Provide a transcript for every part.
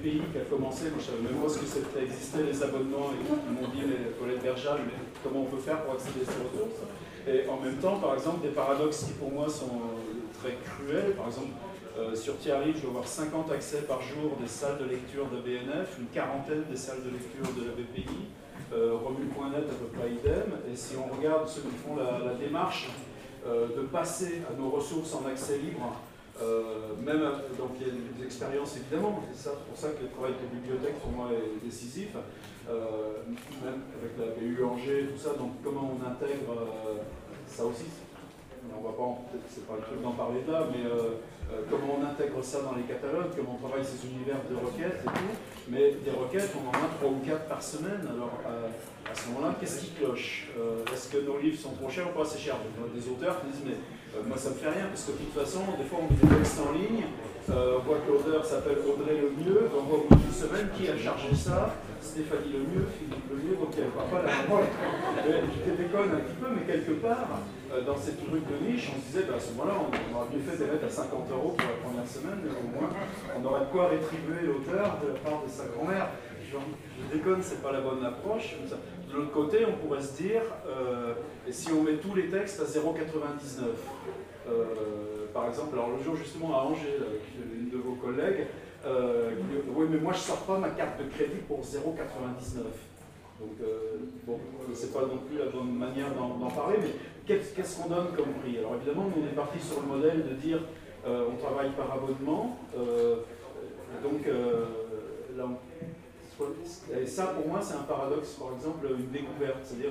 BPI qui a commencé, moi je savais même pas ce que c'était, existait les abonnements, et ils m'ont dit, les Colette Berjal, mais comment on peut faire pour accéder à ces ressources? Et en même temps, par exemple, des paradoxes qui pour moi sont très cruels, par exemple, sur Thierry, je dois avoir 50 accès par jour des salles de lecture de BNF, une quarantaine des salles de lecture de la BPI, Romu.net à peu près idem, et si on regarde ceux qui font la démarche de passer à nos ressources en accès libre, donc il y a des expériences évidemment, c'est pour ça que le travail de bibliothèque pour moi est décisif, même avec la BU Angers, tout ça, donc comment on intègre ça aussi, on va pas, c'est pas le truc d'en parler là, mais comment on intègre ça dans les catalogues, comment on travaille ces univers de requêtes et tout, mais des requêtes, on en a 3 ou 4 par semaine, alors à ce moment-là, qu'est-ce qui cloche? Est-ce que nos livres sont trop chers ou pas assez chers? Des auteurs qui disent, mais moi ça me fait rien, parce que de toute façon, des fois on met des textes en ligne, on voit que l'auteur s'appelle Audrey Lemieux, on voit au bout d'une semaine qui a chargé ça, Stéphanie Lemieux, Philippe Lemieux, donc elle ne va pas la maman. Je déconne un petit peu, mais quelque part, dans ces trucs de niche, on se disait, à ce moment-là, on aurait mieux fait d'émettre à 50 € pour la première semaine, mais au moins, on aurait de quoi rétribuer l'auteur de la part de sa grand-mère. Je déconne, c'est pas la bonne approche. De l'autre côté, on pourrait se dire, et si on met tous les textes à 0,99 par exemple, alors le jour justement à Angers, avec une de vos collègues, oui, mais moi je ne sors pas ma carte de crédit pour 0,99. Donc, bon, c'est pas non plus la bonne manière d'en parler, mais qu'est-ce qu'on donne comme prix? Alors évidemment, nous on est parti sur le modèle de dire on travaille par abonnement, donc là, et ça pour moi c'est un paradoxe, par exemple une découverte, c'est-à-dire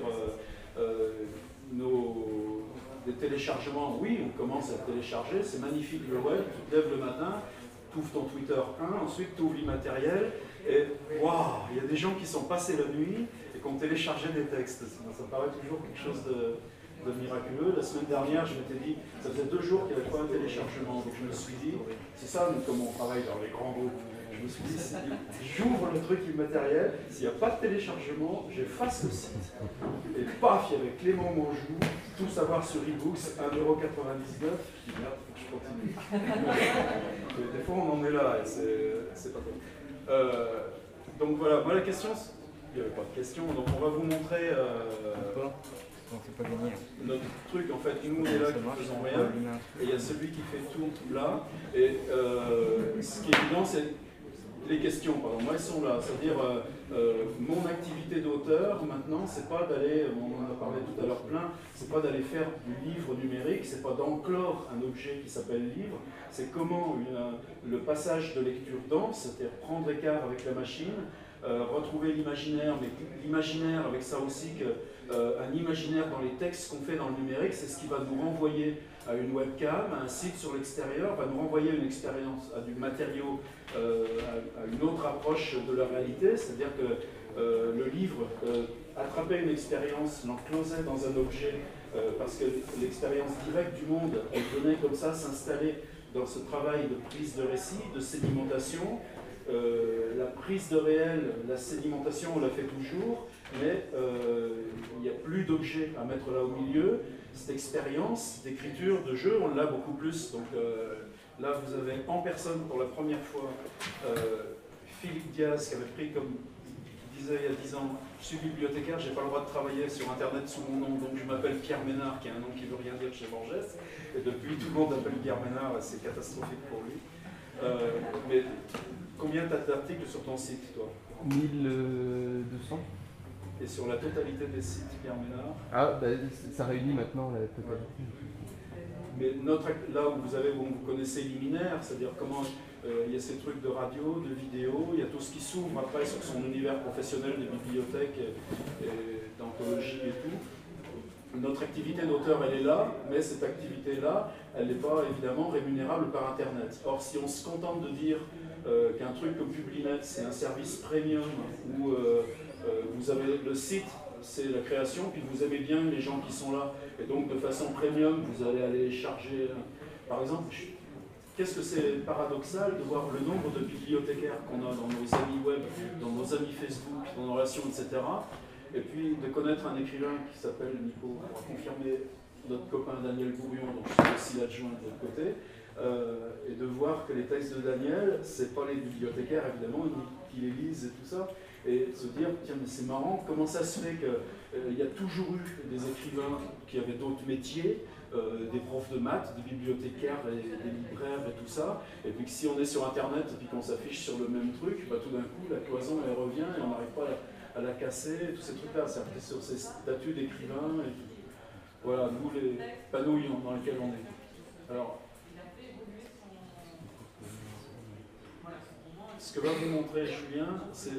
des téléchargements, oui, on commence à télécharger, c'est magnifique le web, tu te lèves le matin, tu ouvres ton Twitter 1, ensuite tu ouvres l'immatériel, et waouh, il y a des gens qui sont passés la nuit et qui ont téléchargé des textes. Ça paraît toujours quelque chose de miraculeux. La semaine dernière, je m'étais dit, ça faisait 2 jours qu'il n'y avait pas un téléchargement, donc je me suis dit, c'est ça, comme on travaille dans les grands groupes, je me suis dit, j'ouvre le truc immatériel, s'il n'y a pas de téléchargement, j'efface le site. Et paf, il y avait Clément Monjou, tout savoir sur e-books, 1,99 €. Je dis merde, faut que je continue. Des fois, on en est là, et c'est pas bon. Donc voilà, moi la question, il n'y avait pas de question, donc on va vous montrer pas gagné. notre truc. En fait, nous on est là qui ne faisons rien, et il y a celui qui fait tout là, et ce qui est évident, c'est les questions, pardon, moi elles sont là, c'est-à-dire mon activité d'auteur maintenant, c'est pas d'aller, on en a parlé tout à l'heure plein, c'est pas d'aller faire du livre numérique, c'est pas d'enclore un objet qui s'appelle livre, c'est comment le passage de lecture dense, c'est-à-dire prendre écart avec la machine, retrouver l'imaginaire, mais l'imaginaire avec ça aussi qu'un imaginaire dans les textes qu'on fait dans le numérique, c'est ce qui va nous renvoyer à une webcam, à un site sur l'extérieur, va nous renvoyer à une expérience, à du matériau, à une autre approche de la réalité, c'est-à-dire que le livre attrapait une expérience, l'enclosait dans un objet, parce que l'expérience directe du monde, elle venait comme ça s'installer dans ce travail de prise de récit, de sédimentation. La prise de réel, la sédimentation, on la fait toujours, mais il n'y a plus d'objets à mettre là au milieu. Cette expérience d'écriture, de jeu, on l'a beaucoup plus. Donc là, vous avez en personne pour la première fois Philippe Diaz, qui avait pris comme disait il y a 10 ans, je suis bibliothécaire, je n'ai pas le droit de travailler sur Internet sous mon nom, donc je m'appelle Pierre Ménard, qui est un nom qui ne veut rien dire chez Borges. Et depuis, tout le monde appelle Pierre Ménard, c'est catastrophique pour lui. Mais combien tu as d'articles sur ton site, toi? 1200. Et sur la totalité des sites Pierre Ménard? Ah, bah, ça réunit maintenant la totalité. Mais là où vous connaissez Liminaire, c'est-à-dire comment il y a ces trucs de radio, de vidéo, il y a tout ce qui s'ouvre après sur son univers professionnel de bibliothèque et d'anthologie et tout. Notre activité d'auteur, elle est là, mais cette activité-là, elle n'est pas évidemment rémunérable par Internet. Or, si on se contente de dire qu'un truc comme Publinet, c'est un service premium où vous avez le site, c'est la création, puis vous aimez bien les gens qui sont là, et donc de façon premium, vous allez aller charger. Par exemple, qu'est-ce que c'est paradoxal de voir le nombre de bibliothécaires qu'on a dans nos amis web, dans nos amis Facebook, dans nos relations, etc. Et puis de connaître un écrivain qui s'appelle Nico, on va confirmer notre copain Daniel Bourrion, dont je suis aussi l'adjoint de l'autre côté, et de voir que les textes de Daniel, c'est pas les bibliothécaires évidemment qui les lisent et tout ça, et se dire, tiens mais c'est marrant, comment ça se fait qu'il y a toujours eu des écrivains qui avaient d'autres métiers, des profs de maths, des bibliothécaires, des libraires et tout ça, et puis que si on est sur internet et puis qu'on s'affiche sur le même truc, bah, tout d'un coup la cloison elle revient et on n'arrive pas à la casser, et tous ces trucs-là, c'est sur ces statuts d'écrivains et tout. Voilà, nous les panneaux dans lesquels on est. Alors, ce que va vous montrer Julien, c'est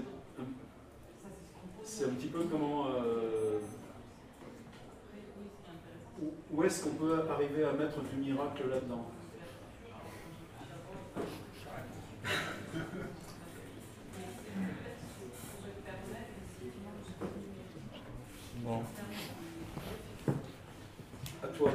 un petit peu comment... où est-ce qu'on peut arriver à mettre du miracle là-dedans? Bon. À toi.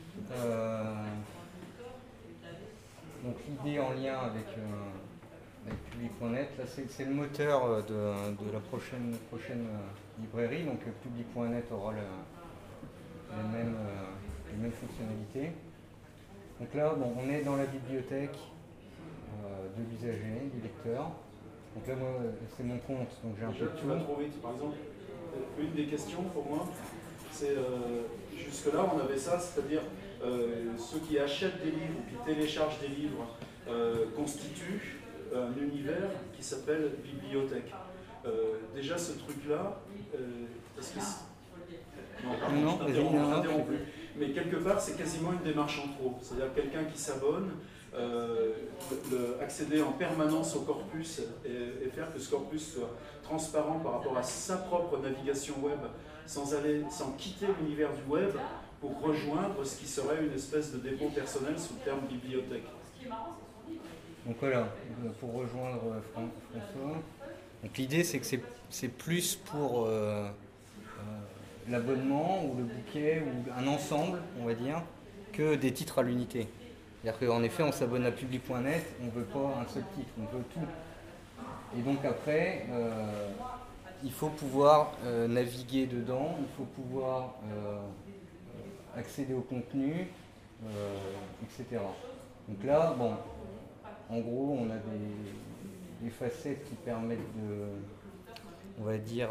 Donc l'idée en lien avec Public.net, là c'est le moteur de la prochaine librairie, donc Public.net aura les mêmes fonctionnalités. Donc là, bon, on est dans la bibliothèque de l'usager, du lecteur. Donc là, moi, c'est mon compte, donc j'ai un peu de Tu vas trop vite, par exemple. Une des questions pour moi, c'est jusque-là, on avait ça, c'est-à-dire ceux qui achètent des livres ou qui téléchargent des livres constituent un univers qui s'appelle bibliothèque. Déjà, ce truc-là, est-ce que non, je t'interromps plus. Mais quelque part, c'est quasiment une démarche en trop. C'est-à-dire quelqu'un qui s'abonne, accéder en permanence au corpus et faire que ce corpus soit transparent par rapport à sa propre navigation web, sans quitter l'univers du web pour rejoindre ce qui serait une espèce de dépôt personnel sous le terme bibliothèque. Donc voilà, pour rejoindre François, donc l'idée c'est que c'est plus pour l'abonnement ou le bouquet ou un ensemble, on va dire, que des titres à l'unité. C'est-à-dire qu'en effet, on s'abonne à Public.net, on ne veut pas un seul titre, on veut tout. Et donc après, il faut pouvoir naviguer dedans, il faut pouvoir accéder au contenu, etc. Donc là, bon, en gros, on a des facettes qui permettent on va dire,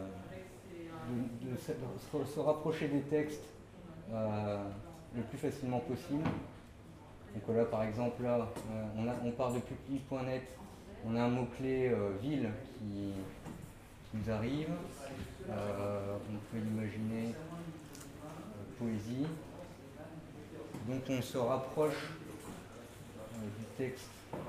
de se rapprocher des textes le plus facilement possible. Donc là, par exemple, là, on part de Public.net, on a un mot-clé ville qui nous arrive. On peut imaginer poésie. Donc on se rapproche du texte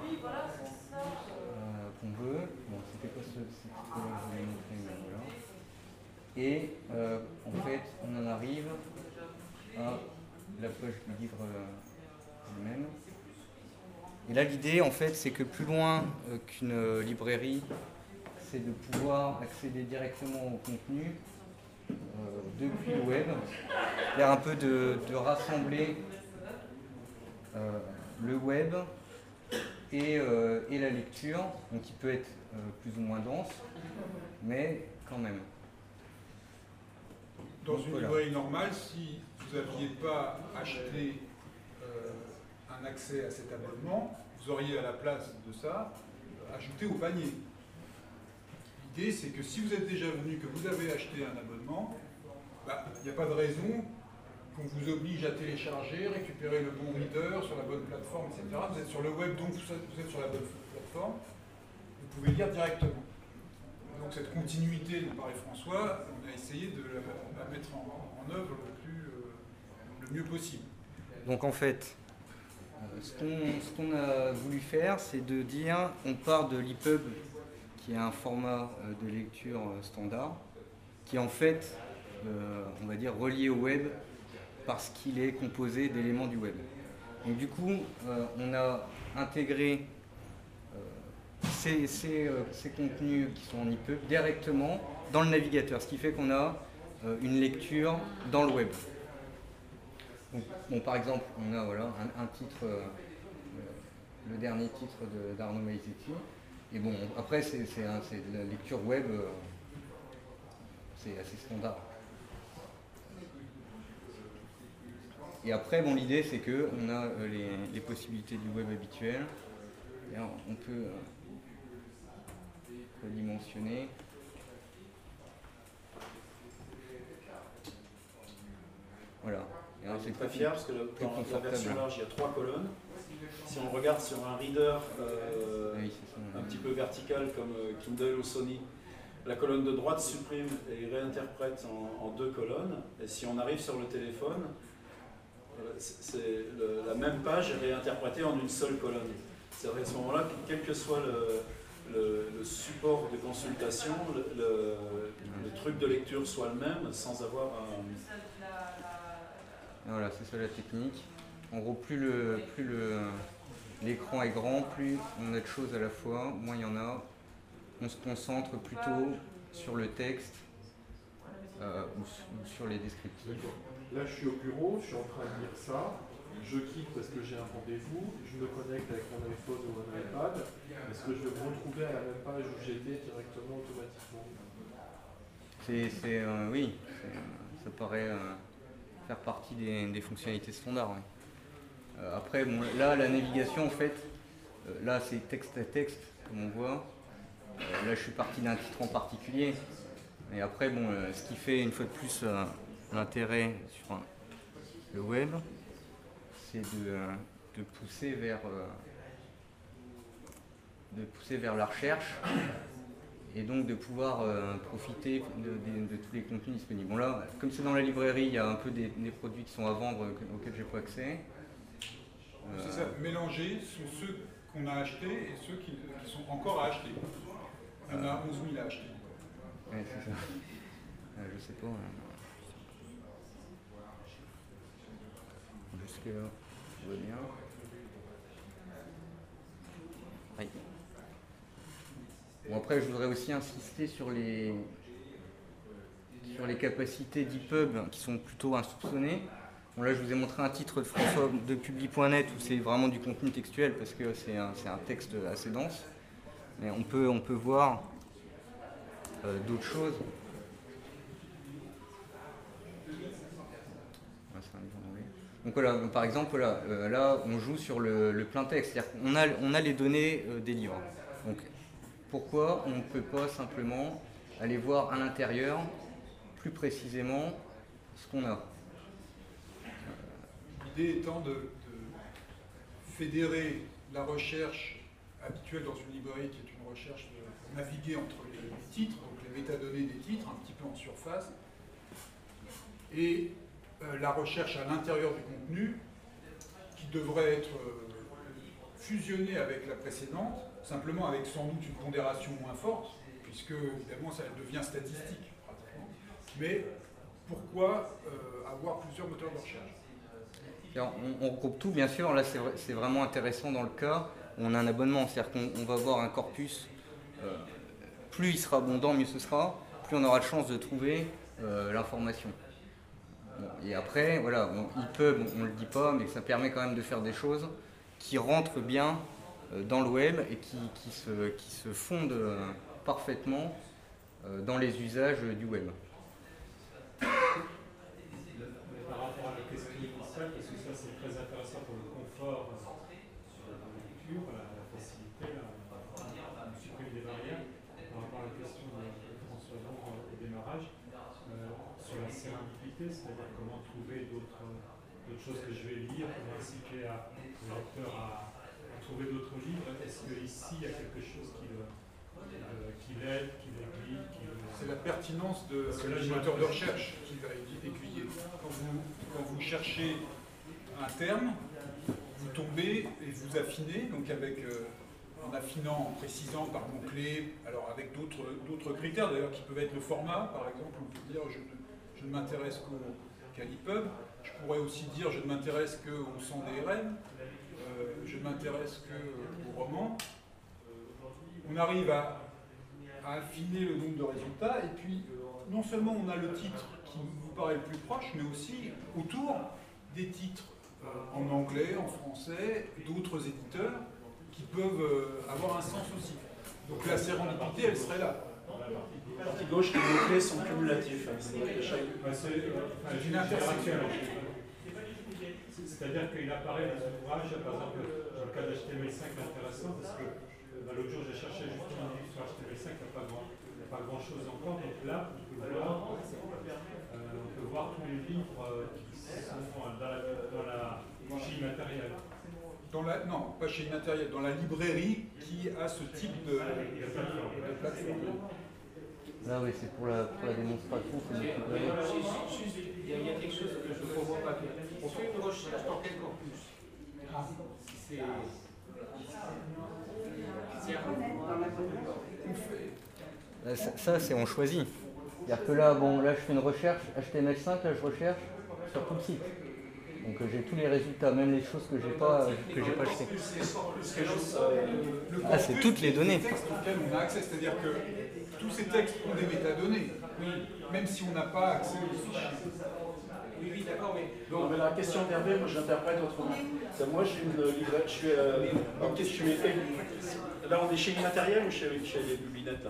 qu'on veut. Bon, c'était pas ce que je voulais montrer, mais voilà. Et en fait, on en arrive à la page du livre lui-même. Et là, l'idée, en fait, c'est que plus loin qu'une librairie, c'est de pouvoir accéder directement au contenu depuis le web. C'est-à-dire un peu de rassembler le web et la lecture, donc qui peut être plus ou moins dense, mais quand même. Dans une librairie normale, si vous n'aviez pas acheté un accès à cet abonnement, vous auriez à la place de ça ajouté au panier. L'idée, c'est que si vous êtes déjà venu, que vous avez acheté un abonnement, il n'y a pas de raison qu'on vous oblige à télécharger, récupérer le bon reader sur la bonne plateforme, etc. Vous êtes sur le web, donc vous êtes sur la bonne plateforme, vous pouvez lire directement. Donc cette continuité dont parlait François, on a essayé de la mettre en œuvre le mieux possible. Donc en fait, ce qu'on a voulu faire, c'est de dire, on part de l'EPUB, qui est un format de lecture standard, qui est en fait, on va dire, relié au web, parce qu'il est composé d'éléments du web. Donc du coup, on a intégré ces contenus qui sont en EPUB directement dans le navigateur, ce qui fait qu'on a une lecture dans le web. Donc, bon, par exemple, on a voilà, un titre, le dernier titre d'Arnaud Maizetti, et bon, après c'est de la lecture web, c'est assez standard. Et après, bon, l'idée c'est qu'on a les possibilités du web habituel. Et alors, on peut redimensionner. Voilà. Et alors, C'est très fier parce que dans la version large, il y a 3 colonnes. Si on regarde sur un reader oui, ça, un petit peu vertical comme Kindle ou Sony, la colonne de droite supprime et réinterprète en 2 colonnes. Et si on arrive sur le téléphone, la même page est réinterprétée en une seule colonne. C'est-à-dire qu'à ce moment-là, quel que soit le support de consultation, le truc de lecture soit le même sans avoir Voilà, c'est ça la technique. En gros, plus l'écran est grand, plus on a de choses à la fois, moins il y en a. On se concentre plutôt sur le texte ou sur les descriptifs. Là, je suis au bureau, je suis en train de lire ça. Je quitte parce que j'ai un rendez-vous. Je me connecte avec mon iPhone ou mon iPad. Est-ce que je vais me retrouver à la même page où j'étais directement automatiquement? Oui, ça paraît faire partie des fonctionnalités standards. Oui. Après, bon, là, la navigation, en fait, là, c'est texte à texte, comme on voit. Là, je suis parti d'un titre en particulier. Et après, bon, ce qui fait, une fois de plus, l'intérêt sur le web, c'est de pousser vers la recherche et donc de pouvoir profiter de tous les contenus disponibles. Bon, là, comme c'est dans la librairie, il y a un peu des produits qui sont à vendre auxquels j'ai pas accès. C'est ça, mélanger ceux qu'on a achetés et ceux qui sont encore à acheter. On en a 11 000 à acheter. Oui, c'est ça. Je sais pas. Jusque là, tout va bien. Oui. Bon, après, je voudrais aussi insister sur les capacités d'EPUB qui sont plutôt insoupçonnées. Bon, là, je vous ai montré un titre de François de Publi.net où c'est vraiment du contenu textuel parce que c'est un texte assez dense. Mais on peut voir d'autres choses. Donc voilà, par exemple, voilà, là, on joue sur le plein texte. C'est-à-dire qu'on a les données des livres. Donc, pourquoi on ne peut pas simplement aller voir à l'intérieur, plus précisément, ce qu'on a? L'idée étant de fédérer la recherche habituelle dans une librairie, qui est une recherche de naviguer entre les titres, donc les métadonnées des titres, un petit peu en surface, et la recherche à l'intérieur du contenu, qui devrait être fusionnée avec la précédente, simplement avec sans doute une pondération moins forte, puisque évidemment ça devient statistique pratiquement. Mais pourquoi avoir plusieurs moteurs de recherche? Alors, on regroupe tout, bien sûr. Là, c'est vraiment intéressant dans le cas où on a un abonnement. C'est-à-dire qu'on va avoir un corpus. Plus il sera abondant, mieux ce sera. Plus on aura de chance de trouver l'information. Bon, et après, voilà, EPUB, on ne le dit pas, mais ça permet quand même de faire des choses qui rentrent bien dans le web et qui se fondent parfaitement dans les usages du web. Parce que ça c'est très intéressant pour le confort de la lecture, la facilité, on supprime des barrières. Par rapport à la question de François Long au démarrage, sur la sérendipité, c'est-à-dire comment trouver d'autres choses que je vais lire, comment inciter le lecteur à trouver d'autres livres. Est-ce qu'ici il y a quelque chose qui l'aide, qui l'aiguille C'est la pertinence du moteur de recherche qui va aiguiller. Quand vous cherchez un terme, vous tombez et vous affinez, donc en affinant, en précisant par mots-clés, alors avec d'autres critères d'ailleurs qui peuvent être le format, par exemple, on peut dire je ne m'intéresse qu'à l'EPUB, je pourrais aussi dire je ne m'intéresse qu'au 100 DRM, je ne m'intéresse qu'au roman. On arrive à affiner le nombre de résultats, et puis non seulement on a le titre qui vous paraît le plus proche, mais aussi autour des titres en anglais, en français, d'autres éditeurs qui peuvent avoir un sens aussi. Donc la sérendipité, elle serait là. La partie gauche, les mots-clés sont cumulatifs. C'est une intersection. C'est-à-dire qu'il apparaît des ouvrages, par exemple, dans le cas d'HTML5 intéressant, parce que l'autre jour j'ai cherché justement un livre sur HTML5, il n'y a pas grand-chose encore, donc là, on peut voir tous les livres qui sont dans la chez Immatériel. Non, pas chez Immatériel, dans la librairie qui a ce type de plateforme. Là, oui, c'est pour la démonstration. Il y a quelque chose que je ne comprends pas bien. On fait une recherche dans quel corpus? Ça, c'est on choisit. C'est-à-dire que là, bon, là, je fais une recherche HTML5, là, je recherche sur tout le site. Donc j'ai tous les résultats, même les choses que j'ai pas achetées. Ah, c'est toutes les données. Les textes auxquels on a accès, c'est-à-dire que tous ces textes ont des métadonnées, même si on n'a pas accès aux fichiers. Oui, d'accord, mais... Non, mais la question d'Hervé, moi je l'interprète autrement. Moi j'ai une librairie, là on est chez Immatériel ou chez les Bublinettes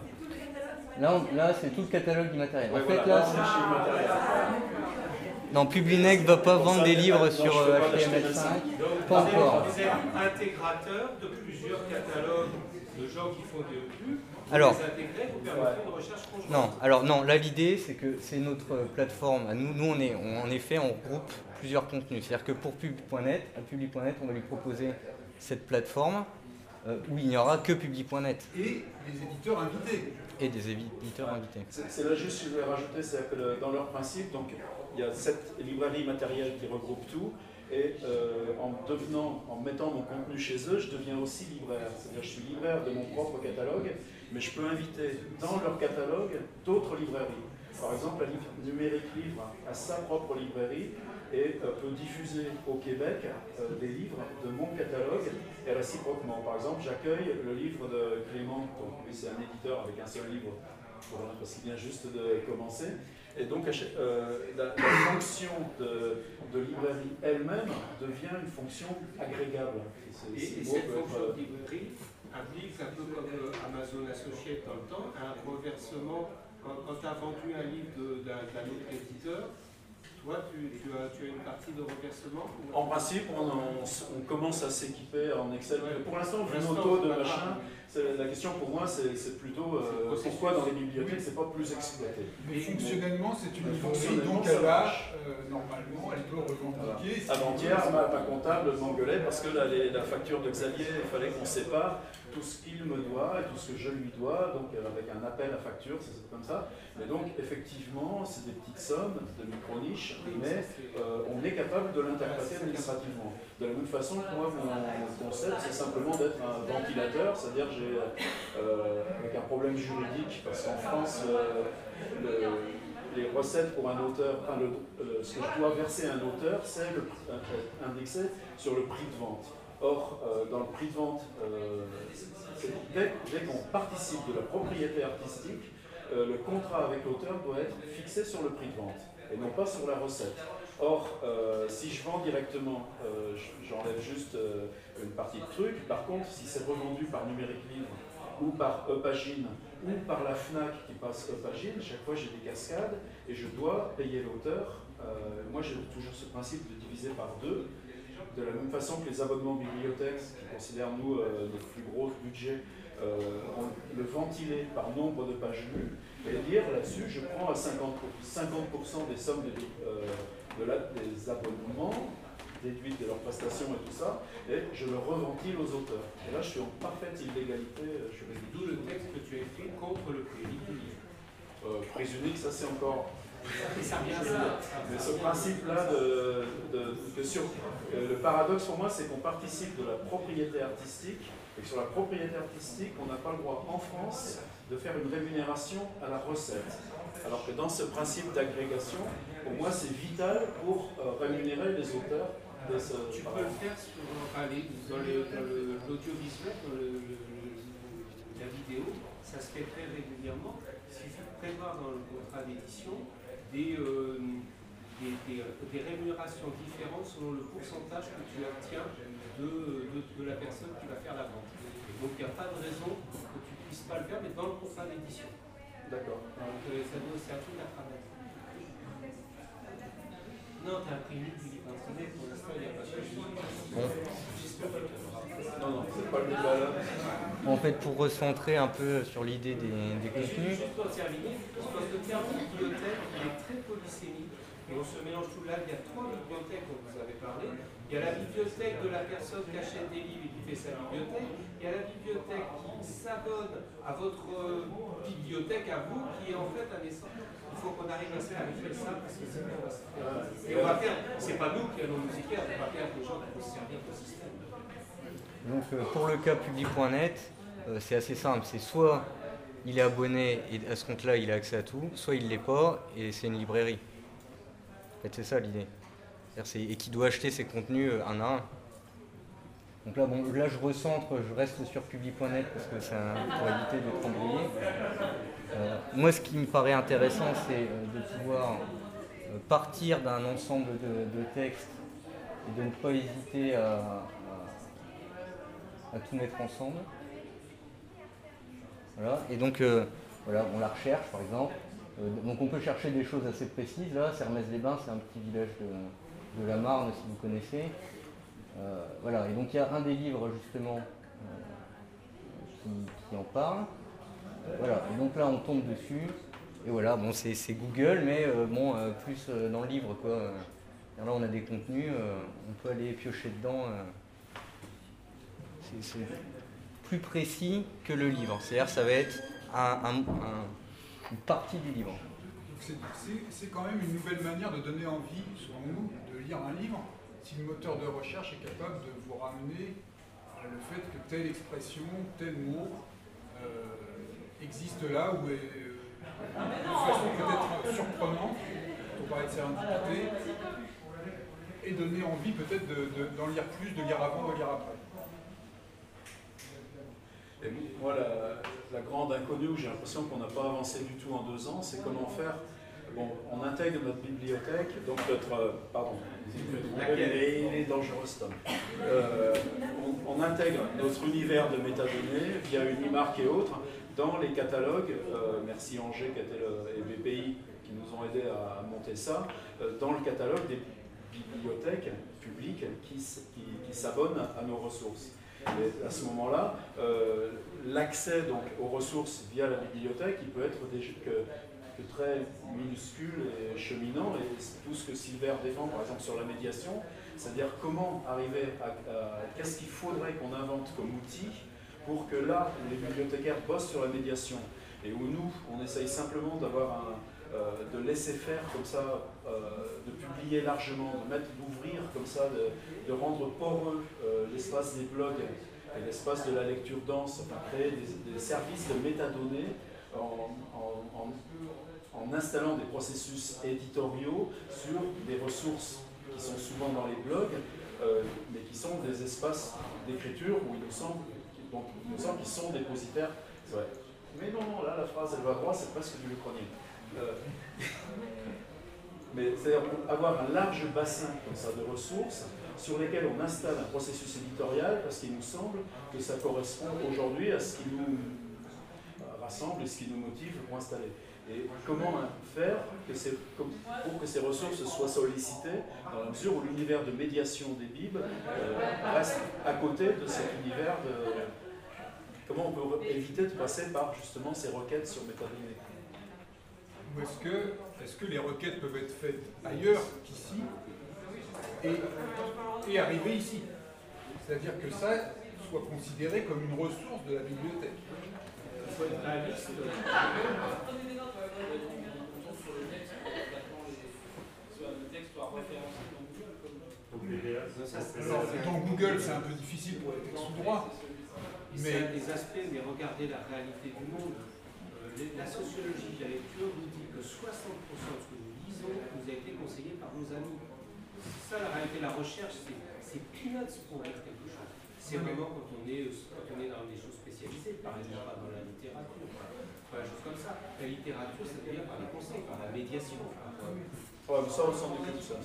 Là c'est tout le catalogue d'Immatériel. Ouais, en voilà, fait, là, c'est chez Immatériel. non, Publinec ne va pas vendre des livres sur Donc, HTML5. Pas encore. vous êtes intégrateur de plusieurs catalogues de gens qui font des pubs. Alors, vous les intégrez, vous permettez une recherche conjointe. non, alors non, là l'idée c'est que c'est notre plateforme. Nous en effet, on regroupe plusieurs contenus. C'est-à-dire que pour Publi.net, à Publi.net, on va lui proposer cette plateforme où il n'y aura que Publi.net. Et les éditeurs invités. Et des éditeurs invités. C'est là juste ce que je voulais rajouter, c'est que dans leur principe, donc il y a cette librairie matérielle qui regroupe tout, et en mettant mon contenu chez eux, je deviens aussi libraire. C'est-à-dire que je suis libraire de mon propre catalogue, mais je peux inviter dans leur catalogue d'autres librairies. Par exemple, la Numérique Livre a sa propre librairie et peut diffuser au Québec des livres de mon catalogue et réciproquement. Par exemple, j'accueille le livre de Clément, donc lui c'est un éditeur avec un seul livre, parce qu'il vient juste de commencer. Et donc la fonction de librairie elle-même devient une fonction agrégable. Et cette fonction de librairie implique un peu comme Amazon Associates dans le temps, un reversement. Quand tu as vendu un livre d'un autre éditeur, toi, tu as une partie de reversement? En principe, on commence à s'équiper en Excel. Pour l'instant, vu nos taux de machin, la question pour moi, c'est plutôt pourquoi dans les bibliothèques, c'est pas plus exploité. Mais fonctionnellement, c'est une librairie, donc elle va, normalement, elle peut revendiquer. Avant-hier, ma comptable m'engueulait parce que la facture de Xavier, il fallait qu'on sépare tout ce qu'il me doit et tout ce que je lui dois, donc avec un appel à facture, c'est comme ça. Mais donc, effectivement, c'est des petites sommes de micro-niches, mais on est capable de l'interpréter administrativement. De la même façon que moi, mon concept, c'est simplement d'être un ventilateur, c'est-à-dire j'ai avec un problème juridique, parce qu'en France, les recettes pour un auteur, ce que je dois verser à un auteur, c'est indexé sur le prix de vente. Or, dans le prix de vente, dès qu'on participe de la propriété artistique, le contrat avec l'auteur doit être fixé sur le prix de vente et non pas sur la recette. Or, si je vends directement, j'enlève juste une partie de truc. Par contre, si c'est revendu par Numérique Livre ou par Eupagine ou par la FNAC qui passe Eupagine, chaque fois j'ai des cascades et je dois payer l'auteur. Moi j'ai toujours ce principe de diviser par deux. De la même façon que les abonnements bibliothèques, qui considèrent nous notre plus gros budget, le ventiler par nombre de pages lues, et dire là-dessus, je prends à 50% des sommes des abonnements, déduites de leurs prestations et tout ça, et je le reventile aux auteurs. Et là, je suis en parfaite illégalité juridique. D'où le texte que tu as écrit contre le prix du livre. Prix unique, ça c'est encore... Ça revient à ça. Mais ce principe-là, le paradoxe pour moi, c'est qu'on participe de la propriété artistique, et que sur la propriété artistique, on n'a pas le droit en France de faire une rémunération à la recette. Alors que dans ce principe d'agrégation, pour moi, c'est vital pour rémunérer les auteurs. Tu peux le faire dans l'audiovisuel, dans la vidéo, ça se fait très régulièrement. Il suffit de prévoir dans le contrat d'édition des rémunérations différentes selon le pourcentage que tu obtiens de la personne qui va faire la vente. Donc il n'y a pas de raison que tu ne puisses pas le faire, mais dans le contrat d'édition. D'accord. Donc ça doit aussi un truc à travailler. Non, tu as un prix du livre. d'Internet, pour l'instant, il n'y a pas de souci. Bon. J'espère qu'il y aura. Non, non, c'est pas le débat là. En fait, pour recentrer un peu sur l'idée des contenus, Juste pour terminer, je pense que le terme bibliothèque, il est très polysémique. Et on se mélange tout là. Il y a 3 bibliothèques dont vous avez parlé. Il y a la bibliothèque de la personne qui achète des livres et qui fait sa bibliothèque. Il y a la bibliothèque qui s'abonne à votre bibliothèque, à vous, qui est en fait un essence. Il faut qu'on arrive à se clarifier ça parce que sinon on va se faire. Et on va faire, c'est pas nous qui allons nous y faire, on va faire des gens qui vont se servir du système. donc pour le cas public.net, c'est assez simple. C'est soit il est abonné et à ce compte-là il a accès à tout, soit il ne l'est pas et c'est une librairie. En fait, c'est ça l'idée. Et qui doit acheter ses contenus un à un. Donc là, bon, là je recentre, je reste sur public.net parce que c'est pour éviter d'être embrouillé. Moi, ce qui me paraît intéressant, c'est de pouvoir partir d'un ensemble de textes et de ne pas hésiter à tout mettre ensemble. Voilà. Et donc, voilà, on la recherche, par exemple. Donc on peut chercher des choses assez précises. Là, Sermaises-les-Bains, c'est un petit village de la Marne, si vous connaissez. Voilà. Et donc il y a un des livres, justement, qui en parle. Voilà. Et donc là, on tombe dessus. Et voilà, bon, c'est Google, mais bon, plus dans le livre, quoi. Là, on a des contenus, on peut aller piocher dedans. C'est plus précis que le livre. C'est-à-dire, ça va être une partie du livre. C'est quand même une nouvelle manière de donner envie, selon nous, de lire un livre, si le moteur de recherche est capable de vous ramener le fait que telle expression, tel mot existe là, ou est de façon peut-être surprenante, pour parler de sérendipité, et donner envie peut-être d'en lire plus, de lire avant, de lire après. Et moi, la grande inconnue où j'ai l'impression qu'on n'a pas avancé du tout en 2 ans, c'est comment faire. Bon, on intègre notre bibliothèque, donc notre. Pardon, il est dangereux ce tome. On intègre notre univers de métadonnées via Unimark et autres dans les catalogues. Merci Angers et BPI qui nous ont aidés à monter ça, dans le catalogue des bibliothèques publiques qui s'abonnent à nos ressources. Et à ce moment-là, l'accès donc aux ressources via la bibliothèque, il peut être que très minuscule et cheminant, et tout ce que Silver défend par exemple sur la médiation, c'est-à-dire comment arriver à qu'est-ce qu'il faudrait qu'on invente comme outil pour que là où les bibliothécaires bossent sur la médiation et où nous on essaye simplement d'avoir de laisser faire comme ça, de publier largement, d'ouvrir comme ça, de rendre poreux l'espace des blogs et l'espace de la lecture dense, enfin, créer des services de métadonnées en installant des processus éditoriaux sur des ressources qui sont souvent dans les blogs, mais qui sont des espaces d'écriture où il nous semble qu'ils sont dépositaires. C'est vrai. Mais non, là la phrase elle va droit, c'est presque du Uchronien. Mais c'est-à-dire avoir un large bassin comme ça, de ressources sur lesquelles on installe un processus éditorial parce qu'il nous semble que ça correspond aujourd'hui à ce qui nous rassemble et ce qui nous motive pour installer. Et comment faire pour que ces ressources soient sollicitées dans la mesure où l'univers de médiation des Bibles reste à côté de cet univers de... Comment on peut éviter de passer par justement ces requêtes sur métadonnées? Ou est-ce que les requêtes peuvent être faites ailleurs qu'ici et arriver ici? C'est-à-dire que ça soit considéré comme une ressource de la bibliothèque. Il faut être réaliste. Dans Google, c'est un peu difficile pour les textes sous droit. C'est un des aspects, mais regardez la réalité du monde. La sociologie de la lecture nous dit que 60% de ce que nous lisons nous a été conseillé par nos amis. C'est ça la réalité, la recherche, c'est peanuts pour lire quelque chose. C'est vraiment quand on est dans des choses spécialisées, par exemple pas dans la littérature, pas des choses comme ça. La littérature, ça devient par les conseils, par la médiation. Ouais, mais ça, on s'en occupe, ça.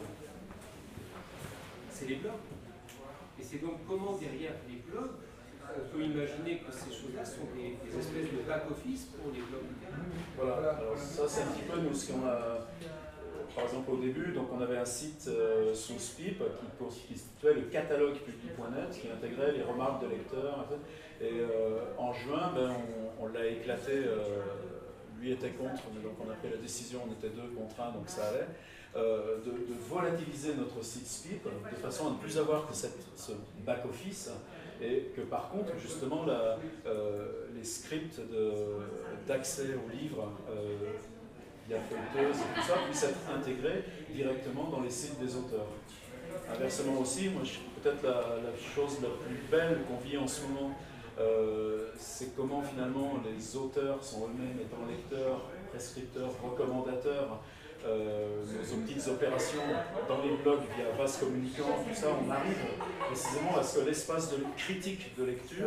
C'est les blogs. Et c'est donc comment derrière les blogs, on peut imaginer que ces choses-là sont des espèces de back-office pour les blogs littéraires. Voilà, alors ça c'est un petit peu nous ce qu'on a par exemple au début, donc on avait un site SourcePip qui constituait le catalogue public.net qui intégrait les remarques de lecteurs. Et en juin, ben, on l'a éclaté. Lui était contre, mais donc on a pris la décision, on était 2 contre 1, donc ça allait. De volatiliser notre site SPIP de façon à ne plus avoir que ce back-office et que par contre justement les scripts d'accès aux livres via feuilleteuse et tout ça puissent être intégrés directement dans les sites des auteurs. Inversement aussi, moi peut-être la chose la plus belle qu'on vit en ce moment, c'est comment finalement les auteurs sont eux-mêmes étant lecteurs, prescripteurs, recommandateurs, nos petites opérations dans les blogs via Vase Communicant, tout ça, on arrive précisément à ce que l'espace de critique de lecture,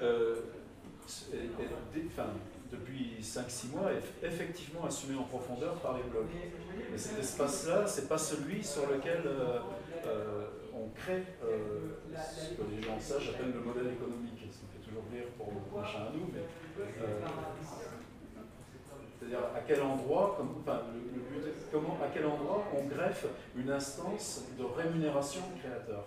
depuis 5-6 mois, est effectivement assumé en profondeur par les blogs. Et cet espace-là, c'est pas celui sur lequel on crée ce que les gens sages appellent le modèle économique. Ça me fait toujours rire pour le machin à nous, mais c'est-à-dire à quel endroit, à quel endroit on greffe une instance de rémunération créateur.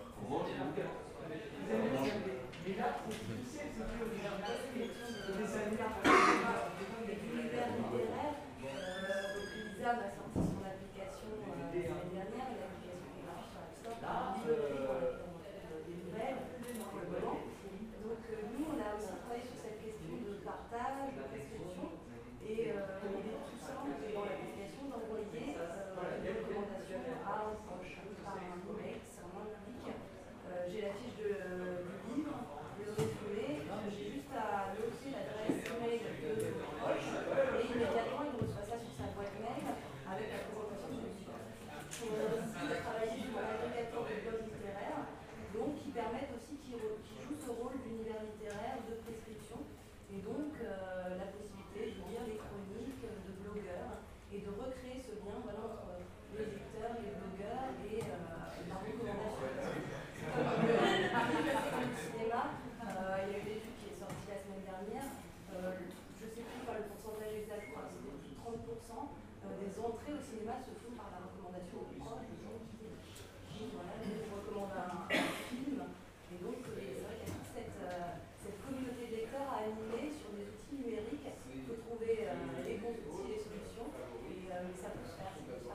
Lisa a sorti son application l'année dernière, une application qui marche sur App Store, des nouvelles, donc nous on a aussi travaillé sur cette question de partage, de prescription, et il est tout simple dans l'application d'envoyer une recommandation à un proche par un email, c'est vraiment public. J'ai la fiche du livre, le résumé, j'ai juste à noter l'adresse email de mon proche et immédiatement il reçoit ça sur sa boîte mail avec la présentation du livre. On a aussi travaillé sur un agrégateur de blogs littéraires, donc qui permettent aussi, qui joue ce rôle d'univers littéraire, de prescription, et donc la possibilité de lire les chroniques de blogueurs et de recréer ce lien entre les lecteurs, les blogueurs et la recommandation. Comme le cinéma, il y a une étude qui est sortie la semaine dernière, je ne sais plus pas le pourcentage exact, c'était plus de 30% des entrées au cinéma se font par la recommandation aux proches, des gens qui recommandent un film, et donc c'est vrai qu'il y a toute cette communauté de lecteurs à animer sur des outils numériques. Il faut trouver les bons outils, les solutions, et ça peut se faire.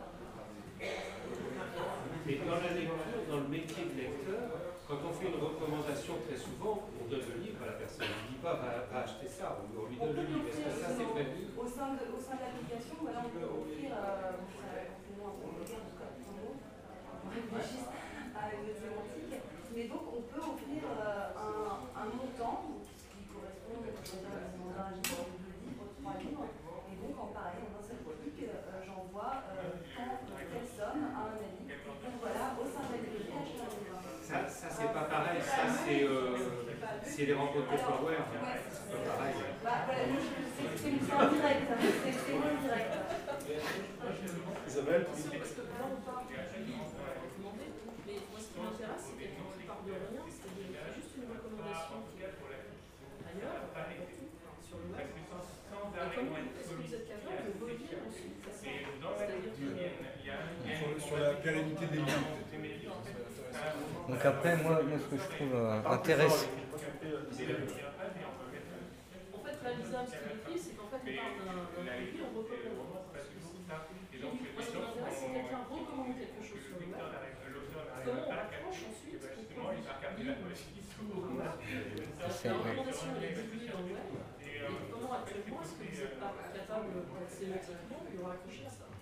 Mais dans la lecture, dans le métier de lecteur, quand on fait une recommandation, très souvent, on donne le livre à la personne. On ne dit pas va acheter ça, on lui donne le livre. Est-ce que ça c'est prévu? Au sein de l'application, voilà, on peut offrir, on réfléchisse à une sémantique, mais donc on peut offrir un montant qui correspond à un livre, 2 livres, 3 livres, et donc en pareil, en un seul clic, j'envoie telle somme à un ami. Donc voilà, au sein de la bibliothèque, acheter un livre. Ça c'est pas pareil, ça c'est les rencontres de Flower. C'est pas pareil. C'est en direct, c'est en direct. Isabelle, mais moi ce qui m'intéresse, c'est quelqu'un qui part de rien, c'est-à-dire juste une recommandation ailleurs, sur le web. Et comment est-ce que vous êtes capable de relire ensuite ça? C'est-à-dire que Sur la pérennité des liens, Donc après, moi ce que je trouve intéressant. en fait, la Lisa, ce qu'il écrit, c'est qu'en fait, on parle d'un produit, on recommande. Et donc, moi, ce qui m'intéresse, c'est quelqu'un recommande quelque chose sur le web. Comment on approche ensuite pour lire la recommandation est divulguée dans le web. Et comment actuellement est-ce que vous n'êtes pas capable sémantiquement de raccrocher à ça?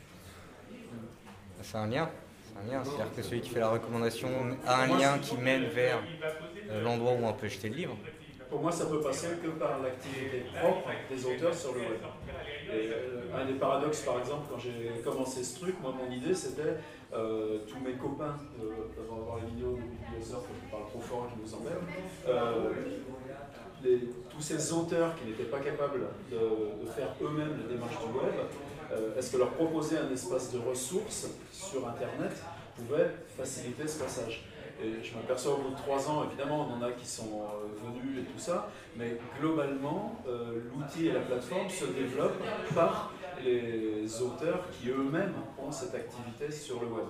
C'est un lien. C'est-à-dire que celui qui fait la recommandation a un lien qui mène vers l'endroit où on peut acheter le livre. Pour moi, ça peut passer que par l'activité propre des auteurs sur le web. Et, un des paradoxes, par exemple, quand j'ai commencé ce truc, moi, mon idée, c'était tous mes copains peuvent avoir les vidéos de bibliosphère, que je parle trop fort, je vous emmène. Tous ces auteurs qui n'étaient pas capables de faire eux-mêmes les démarches du web, est-ce que leur proposer un espace de ressources sur Internet pouvait faciliter ce passage? Et je m'aperçois au bout de 3 ans, évidemment, on en a qui sont venus et tout ça, mais globalement, l'outil et la plateforme se développent par les auteurs qui eux-mêmes ont cette activité sur le web.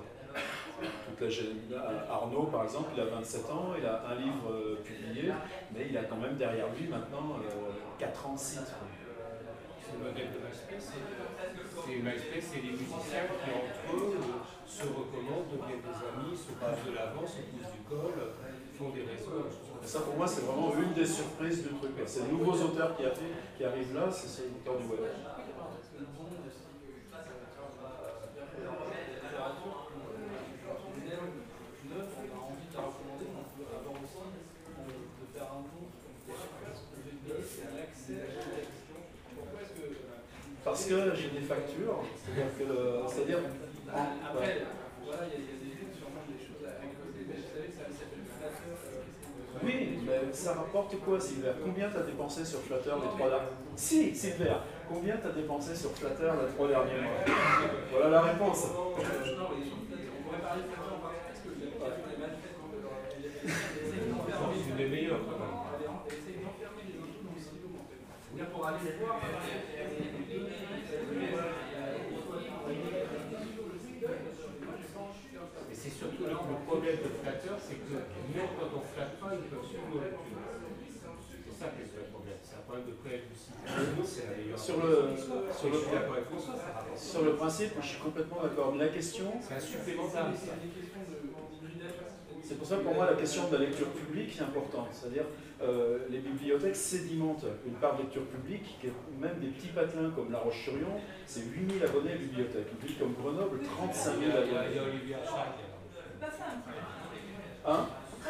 Arnaud, par exemple, il a 27 ans, il a un livre publié, mais il a quand même derrière lui maintenant 4 ans de site. C'est le modèle de MySpace. MySpace, c'est les musiciens qui, entre eux, se recommandent, deviennent des amis, se poussent de l'avant, se poussent du col, font des réseaux. Ça, pour moi, c'est vraiment une des surprises du truc. C'est les nouveaux auteurs qui arrivent là, c'est les auteurs du web. Parce que j'ai des factures, c'est-à-dire après, voilà, il y a des doutes sûrement des choses avec des best-sellers, ça s'appelle Flatter. Oui, mais ça rapporte quoi, Sylvain? Combien tu as dépensé sur Flatter les 3 derniers mois? Si, Sylvain, combien tu as dépensé sur Flatter les 3 derniers mois? Voilà la réponse. On pourrait parler de Flatter en particulier parce que l'application est mal faite. C'est une des meilleures. Essaye d'enfermer les autres dans le silo, en fait. C'est-à-dire pour aller voir. Et c'est surtout le problème de Flatter, c'est que même quand on flatte pas, ils peuvent suivre nos lectures. C'est ça qui est le problème. C'est un problème de préavis du site. Sur le principe, je suis complètement d'accord. Mais la question, c'est un supplémentaire. C'est pour ça que pour moi la question de la lecture publique est importante. C'est-à-dire les bibliothèques sédimentent une part de lecture publique, qui est même des petits patelins comme La Roche-sur-Yon, c'est 8000 abonnés à la bibliothèque. Une ville comme Grenoble, 35 000 abonnés. Il y a Olivier Achard. Hein?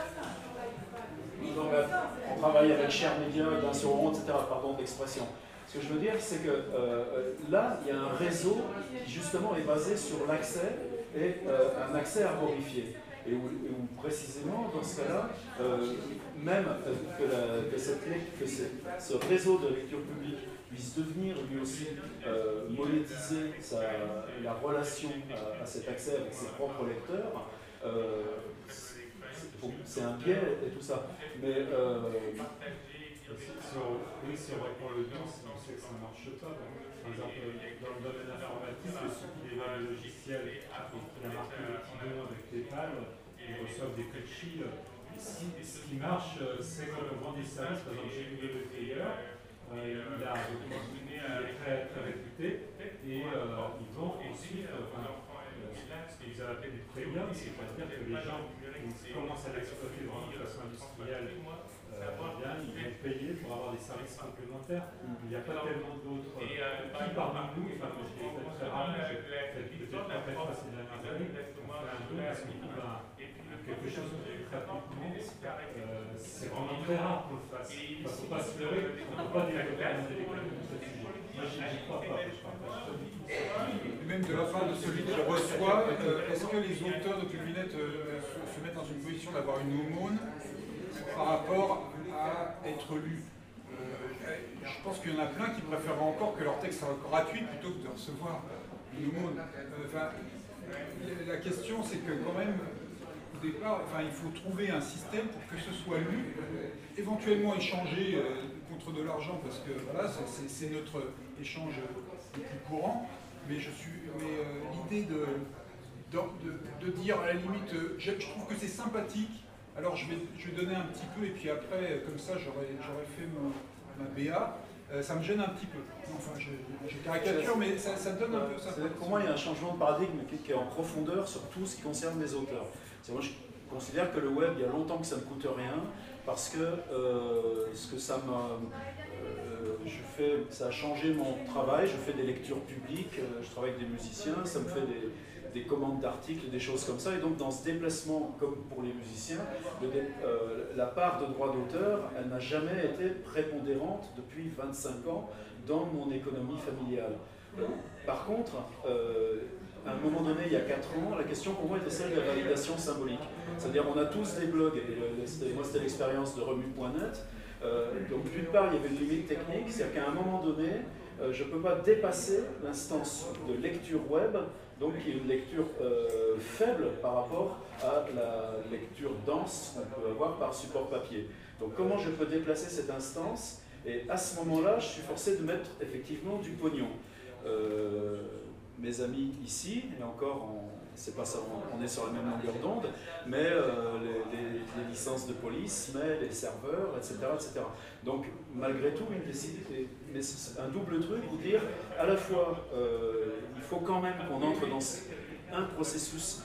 Donc, on travaille avec Cher Média, d'un sur Ronde, etc. Pardon d'expression. Ce que je veux dire, c'est que là, il y a un réseau qui justement est basé sur l'accès et un accès arborifié. Et où précisément, dans ce cas-là, même que ce réseau de lecture publique puisse devenir lui aussi monétiser la relation à cet accès avec ses propres lecteurs, c'est un biais et tout ça. Mais si on répond le nom, on sait que ça ne marche pas. Par exemple, dans le domaine informatique, ceux qui développent des logiciels et qui a marqué le petit don avec PayPal, ils reçoivent des code shields. Ce qui marche, c'est quand on vend des services, par exemple chez Google Player, il est très, très réputé et ils vendent ensuite ce que vous avez appelé des premiums, c'est-à-dire que les gens qui commencent à l'exploiter vraiment de façon industrielle, ils vont payer pour avoir des services complémentaires. Il n'y a pas tellement d'autres. Qui parmi nous, enfin, je l'ai fait très rarement, j'ai peut-être pas fait ça ces dernières années, on fait un don parce qu'on trouve quelque chose de très rapidement. C'est vraiment très rare qu'on le fasse. Il ne faut pas se leurrer, on ne peut pas développer un modèle économique de ce sujet. Moi, je n'y crois pas, je partage pas du tout. Même de la part de celui qui reçoit, est-ce que les auteurs de Publinet se mettent dans une position d'avoir une aumône par rapport à être lus? Je pense qu'il y en a plein qui préfèrent encore que leur texte soit gratuit plutôt que de recevoir une aumône. La question, c'est que quand même, au départ, il faut trouver un système pour que ce soit lu, éventuellement échangé contre de l'argent, parce que voilà, c'est notre échange le plus courant. Mais l'idée de dire à la limite, je trouve que c'est sympathique, alors je vais donner un petit peu et puis après, comme ça, j'aurais fait ma BA, ça me gêne un petit peu. Enfin, je caricature, mais ça donne un peu ça. Pour moi, il y a un changement de paradigme qui est en profondeur sur tout ce qui concerne les auteurs. Moi, je considère que le web, il y a longtemps que ça ne coûte rien, parce que ce que ça m'a... ça a changé mon travail, je fais des lectures publiques, je travaille avec des musiciens, ça me fait des commandes d'articles, des choses comme ça, et donc dans ce déplacement, comme pour les musiciens, la part de droit d'auteur, elle n'a jamais été prépondérante depuis 25 ans dans mon économie familiale. Par contre, à un moment donné, il y a 4 ans, la question pour moi était celle de la validation symbolique. C'est-à-dire on a tous des blogs, et moi c'était l'expérience de remue.net. Donc d'une part, il y avait une limite technique, c'est-à-dire qu'à un moment donné, je ne peux pas dépasser l'instance de lecture web, donc qui est une lecture faible par rapport à la lecture dense qu'on peut avoir par support papier. Donc comment je peux déplacer cette instance? Et à ce moment-là, je suis forcé de mettre effectivement du pognon. Mes amis ici, et encore, c'est pas ça, on est sur la même longueur d'onde, mais les licences de police, mais les serveurs, etc., etc. Donc, malgré tout, mais c'est un double truc, vous dire, à la fois, il faut quand même qu'on entre dans un processus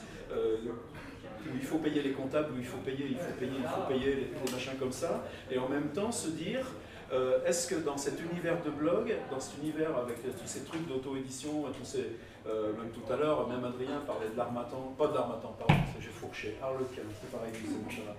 où il faut payer les comptables, où il faut payer les machins comme ça, et en même temps se dire, est-ce que dans cet univers de blog, dans cet univers avec tous ces trucs d'auto-édition, même tout à l'heure, même Adrien parlait de l'Harmattan, pas de l'Harmattan, pardon, j'ai fourché, Harlequin, c'est pareil, c'est mon chat.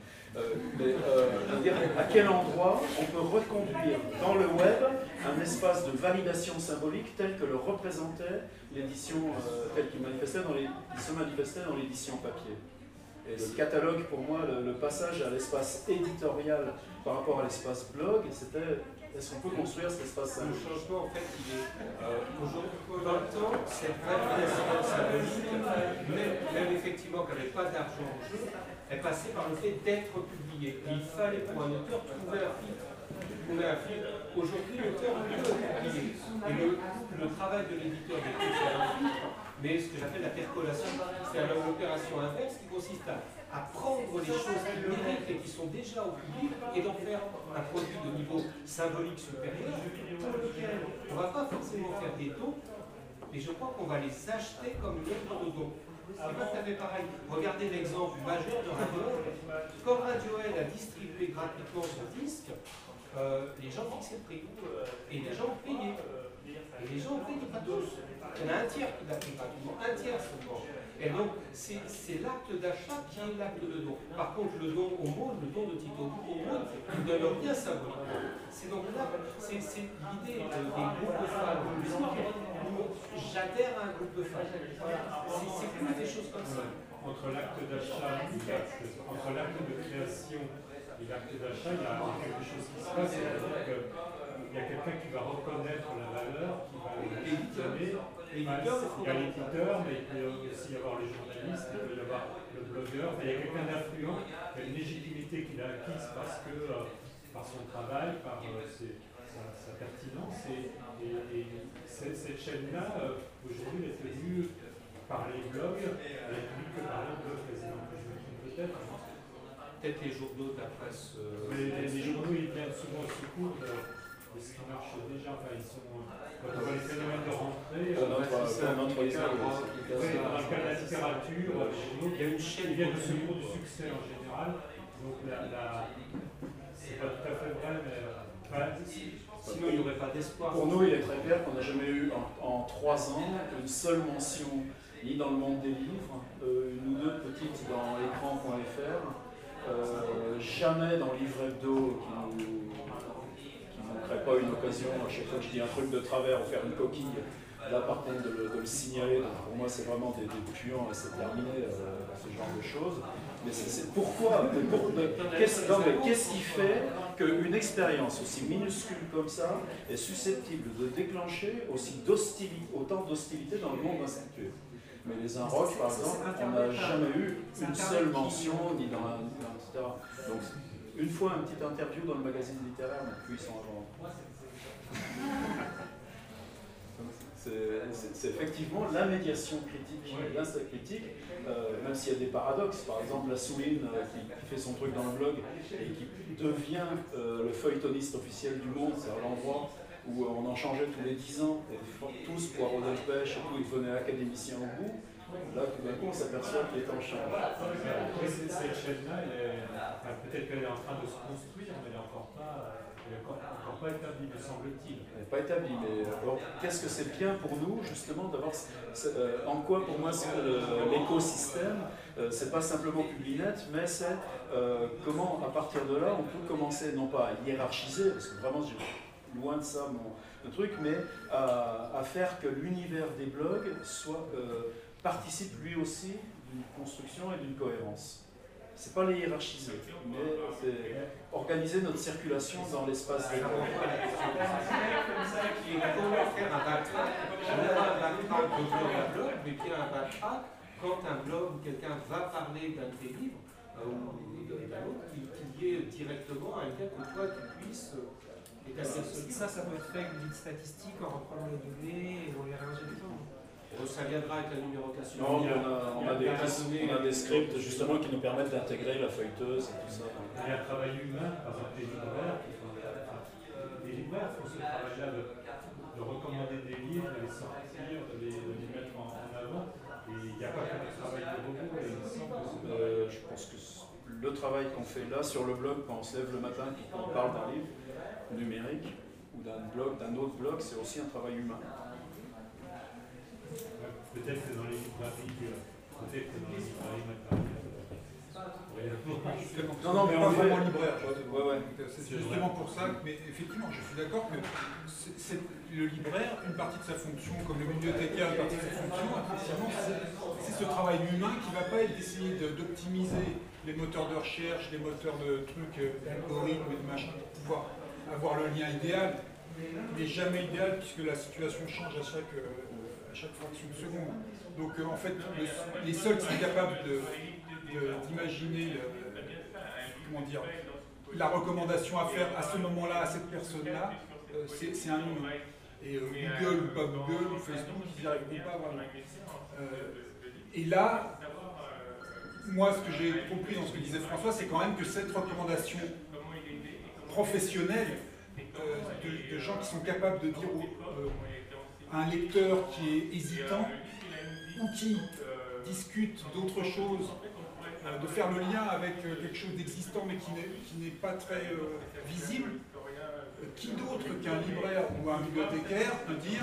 Je veux dire, à quel endroit on peut reconduire dans le web un espace de validation symbolique tel que le représentait l'édition, tel qu'il se manifestait dans l'édition papier. Et le catalogue, pour moi, le passage à l'espace éditorial par rapport à l'espace blog, c'était est-ce qu'on peut construire cet espace symbolique? Le changement, en fait, il est aujourd'hui, dans le temps, cette validation symbolique, même effectivement qu'elle n'avait pas d'argent en jeu, elle passait par le fait d'être publiée. Et il fallait pour un auteur trouver un filtre. Aujourd'hui, l'auteur peut publier. Et le travail de l'éditeur n'est plus de faire un filtre, mais ce que j'appelle la percolation, c'est l'opération inverse qui consiste à prendre les choses qui méritent et qui sont déjà au public et d'en faire un produit de niveau symbolique supérieur pour lequel on ne va pas forcément faire des dons, mais je crois qu'on va les acheter comme une œuvre de don. C'est pas tout à fait pareil. Regardez l'exemple majeur de Radiohead. Quand Radiohead a distribué gratuitement son disque, les gens fixaient le prix. Et les gens ont payé. Et les gens ont payé, pas tous. Il y en a un tiers qui l'a payé gratuitement, un tiers seulement. Et donc, c'est l'acte d'achat qui est l'acte de don. Par contre, le don au monde, le don de Tito au monde, il ne donne rien symbolique. C'est donc là, c'est l'idée des groupes de fans de musique. J'adhère à un groupe de fans. C'est plus des choses comme ça. Entre l'acte d'achat, entre l'acte de création et l'acte d'achat, il y a quelque chose qui se passe. C'est-à-dire qu'il y a quelqu'un qui va reconnaître la valeur, qui va l'éditer. Il y a l'éditeur, mais il peut aussi y avoir les journalistes, il peut y avoir le blogueur, mais il y a quelqu'un d'influent, qui a une légitimité qu'il a acquise parce que, par son travail, par sa pertinence. Et cette chaîne-là, aujourd'hui, est tenue par les blogs, elle est tenue que par les blogs quasiment, je me trompe peut-être. Peut-être les journaux de la presse. Les journaux, ils viennent souvent au secours de ce qui marche déjà. Enfin, ils sont. Quand on voit les phénomènes de rentrée, dans notre cas, dans le cas de la littérature, il y a une chaîne qui vient au secours du succès en général. Donc c'est pas tout à fait vrai, mais sinon il n'y aurait pas d'espoir. Pour nous, il est très clair qu'on n'a jamais eu en 3 ans une seule mention, ni dans le monde des livres, une ou deux petites dans l'écran.fr, jamais dans Livre Hebdo qui ne crée pas une occasion, à chaque fois que je dis un truc de travers ou faire une coquille, là par contre de le signaler, donc pour moi c'est vraiment des puants et c'est terminé, ce genre de choses. Mais c'est pourquoi, qu'est-ce qui fait qu'une expérience aussi minuscule comme ça est susceptible de déclencher autant d'hostilité dans le monde institué? Mais les Inrocks, par exemple, on n'a jamais eu une seule mention, ni dans un, etc. Donc, une fois un petit interview dans le magazine littéraire, mais puis ils sont avant. C'est effectivement la médiation critique, l'insta critique, même s'il y a des paradoxes. Par exemple, la Souline qui fait son truc dans le blog et qui devient le feuilletoniste officiel du Monde, c'est-à-dire l'endroit où on en changeait tous les 10 ans, et tous poireaux de pêche et tout, ils devenaient académiciens au bout. Là, tout d'un coup, on s'aperçoit qu'il est en change. Cette chaîne-là, peut-être qu'elle est en train de se construire, mais elle n'est encore pas établie, me semble-t-il. Elle n'est pas établie, mais qu'est-ce que c'est bien pour nous, justement, d'avoir. En quoi, pour moi, c'est l'écosystème, c'est pas simplement Publinet, mais c'est comment, à partir de là, on peut commencer, non pas à hiérarchiser, parce que vraiment, loin de ça mon truc, mais à faire que l'univers des blogs participe lui aussi d'une construction et d'une cohérence. C'est pas les hiérarchiser, mais c'est organiser notre circulation dans l'espace. C'est comme ça qui est faire un backtrack, non pas un backtrack de blog à blog, mais qu'il y a un backtrack quand un blog ou quelqu'un va parler d'un de tes livres ou d'un autre, qu'il y ait directement un lien que toi tu puisses établir ce livre. Ça peut être fait avec une statistique en reprenant les données et en les réinjectant. Ça viendra avec la numérotation. Non, on a des scripts justement qui nous permettent d'intégrer la feuilleteuse et tout ça. Il y a un travail humain, par exemple les libraires font ce travail-là de recommander des livres, de les sortir, de les mettre en avant. Et il n'y a pas que le travail de robot. Et il me semble que je pense que le travail qu'on fait là sur le blog, quand on se lève le matin et qu'on parle d'un livre numérique ou d'un autre blog, c'est aussi un travail humain. Peut-être que dans les librairies matérielles. Non, mais pas vraiment libraire. Ouais. C'est justement pour ça, mais effectivement, je suis d'accord que le libraire, une partie de sa fonction, comme le bibliothécaire, une partie de sa fonction, effectivement, c'est ce travail humain qui ne va pas être d'essayer d'optimiser les moteurs de recherche, les moteurs de trucs, algorithmes et de machin, pour pouvoir avoir le lien idéal, mais jamais idéal puisque la situation change à chaque fraction de seconde. Donc en fait, les seuls qui sont capables d'imaginer la recommandation à faire à ce moment-là, à cette personne-là, c'est un humain. Et Google ou pas Google ou Facebook, ils n'y arriveront pas vraiment. Et là, moi, ce que j'ai compris dans ce que disait François, c'est quand même que cette recommandation professionnelle de gens qui sont capables de dire à un lecteur qui est hésitant ou qui discute d'autres choses, de faire le lien avec quelque chose d'existant mais qui n'est pas très visible, qui d'autre qu'un libraire ou un bibliothécaire peut dire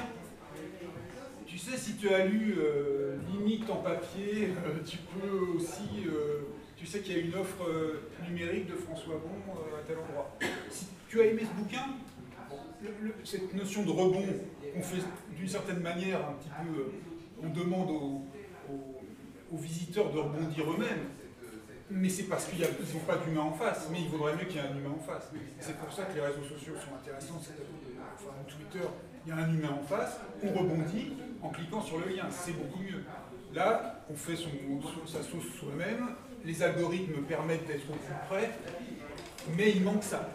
tu sais, si tu as lu Limite en papier, tu peux aussi, tu sais qu'il y a une offre numérique de François Bon à tel endroit. Si tu as aimé ce bouquin, cette notion de rebond qu'on fait d'une certaine manière un petit peu, on demande aux visiteurs de rebondir eux-mêmes, mais c'est parce qu'ils n'ont pas d'humain en face, mais il vaudrait mieux qu'il y ait un humain en face. C'est pour ça que les réseaux sociaux sont intéressants, enfin Twitter, il y a un humain en face, on rebondit en cliquant sur le lien, c'est beaucoup mieux. Là, on fait sa sauce soi-même, les algorithmes permettent d'être au plus près, mais il manque ça.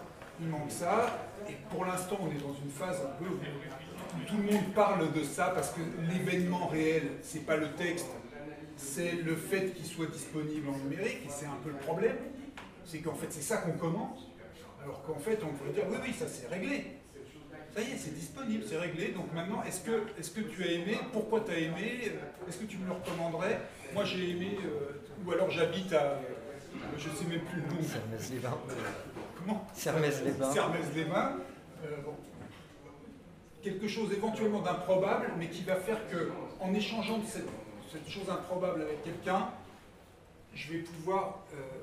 Et pour l'instant, on est dans une phase un peu où tout le monde parle de ça parce que l'événement réel, c'est pas le texte, c'est le fait qu'il soit disponible en numérique, et c'est un peu le problème, c'est qu'en fait c'est ça qu'on commente, alors qu'en fait on pourrait dire oui, ça c'est réglé. Ça y est, c'est disponible, c'est réglé, donc maintenant, est-ce que tu as aimé, pourquoi tu as aimé, est-ce que tu me le recommanderais? Moi j'ai aimé, ou alors j'habite à, je ne sais même plus le nom. Sermaises-les-Bains. Comment? Sermaises-les-Bains. Sermaises-les-Bains. Bon. Quelque chose éventuellement d'improbable, mais qui va faire que, en échangeant de cette chose improbable avec quelqu'un, je vais pouvoir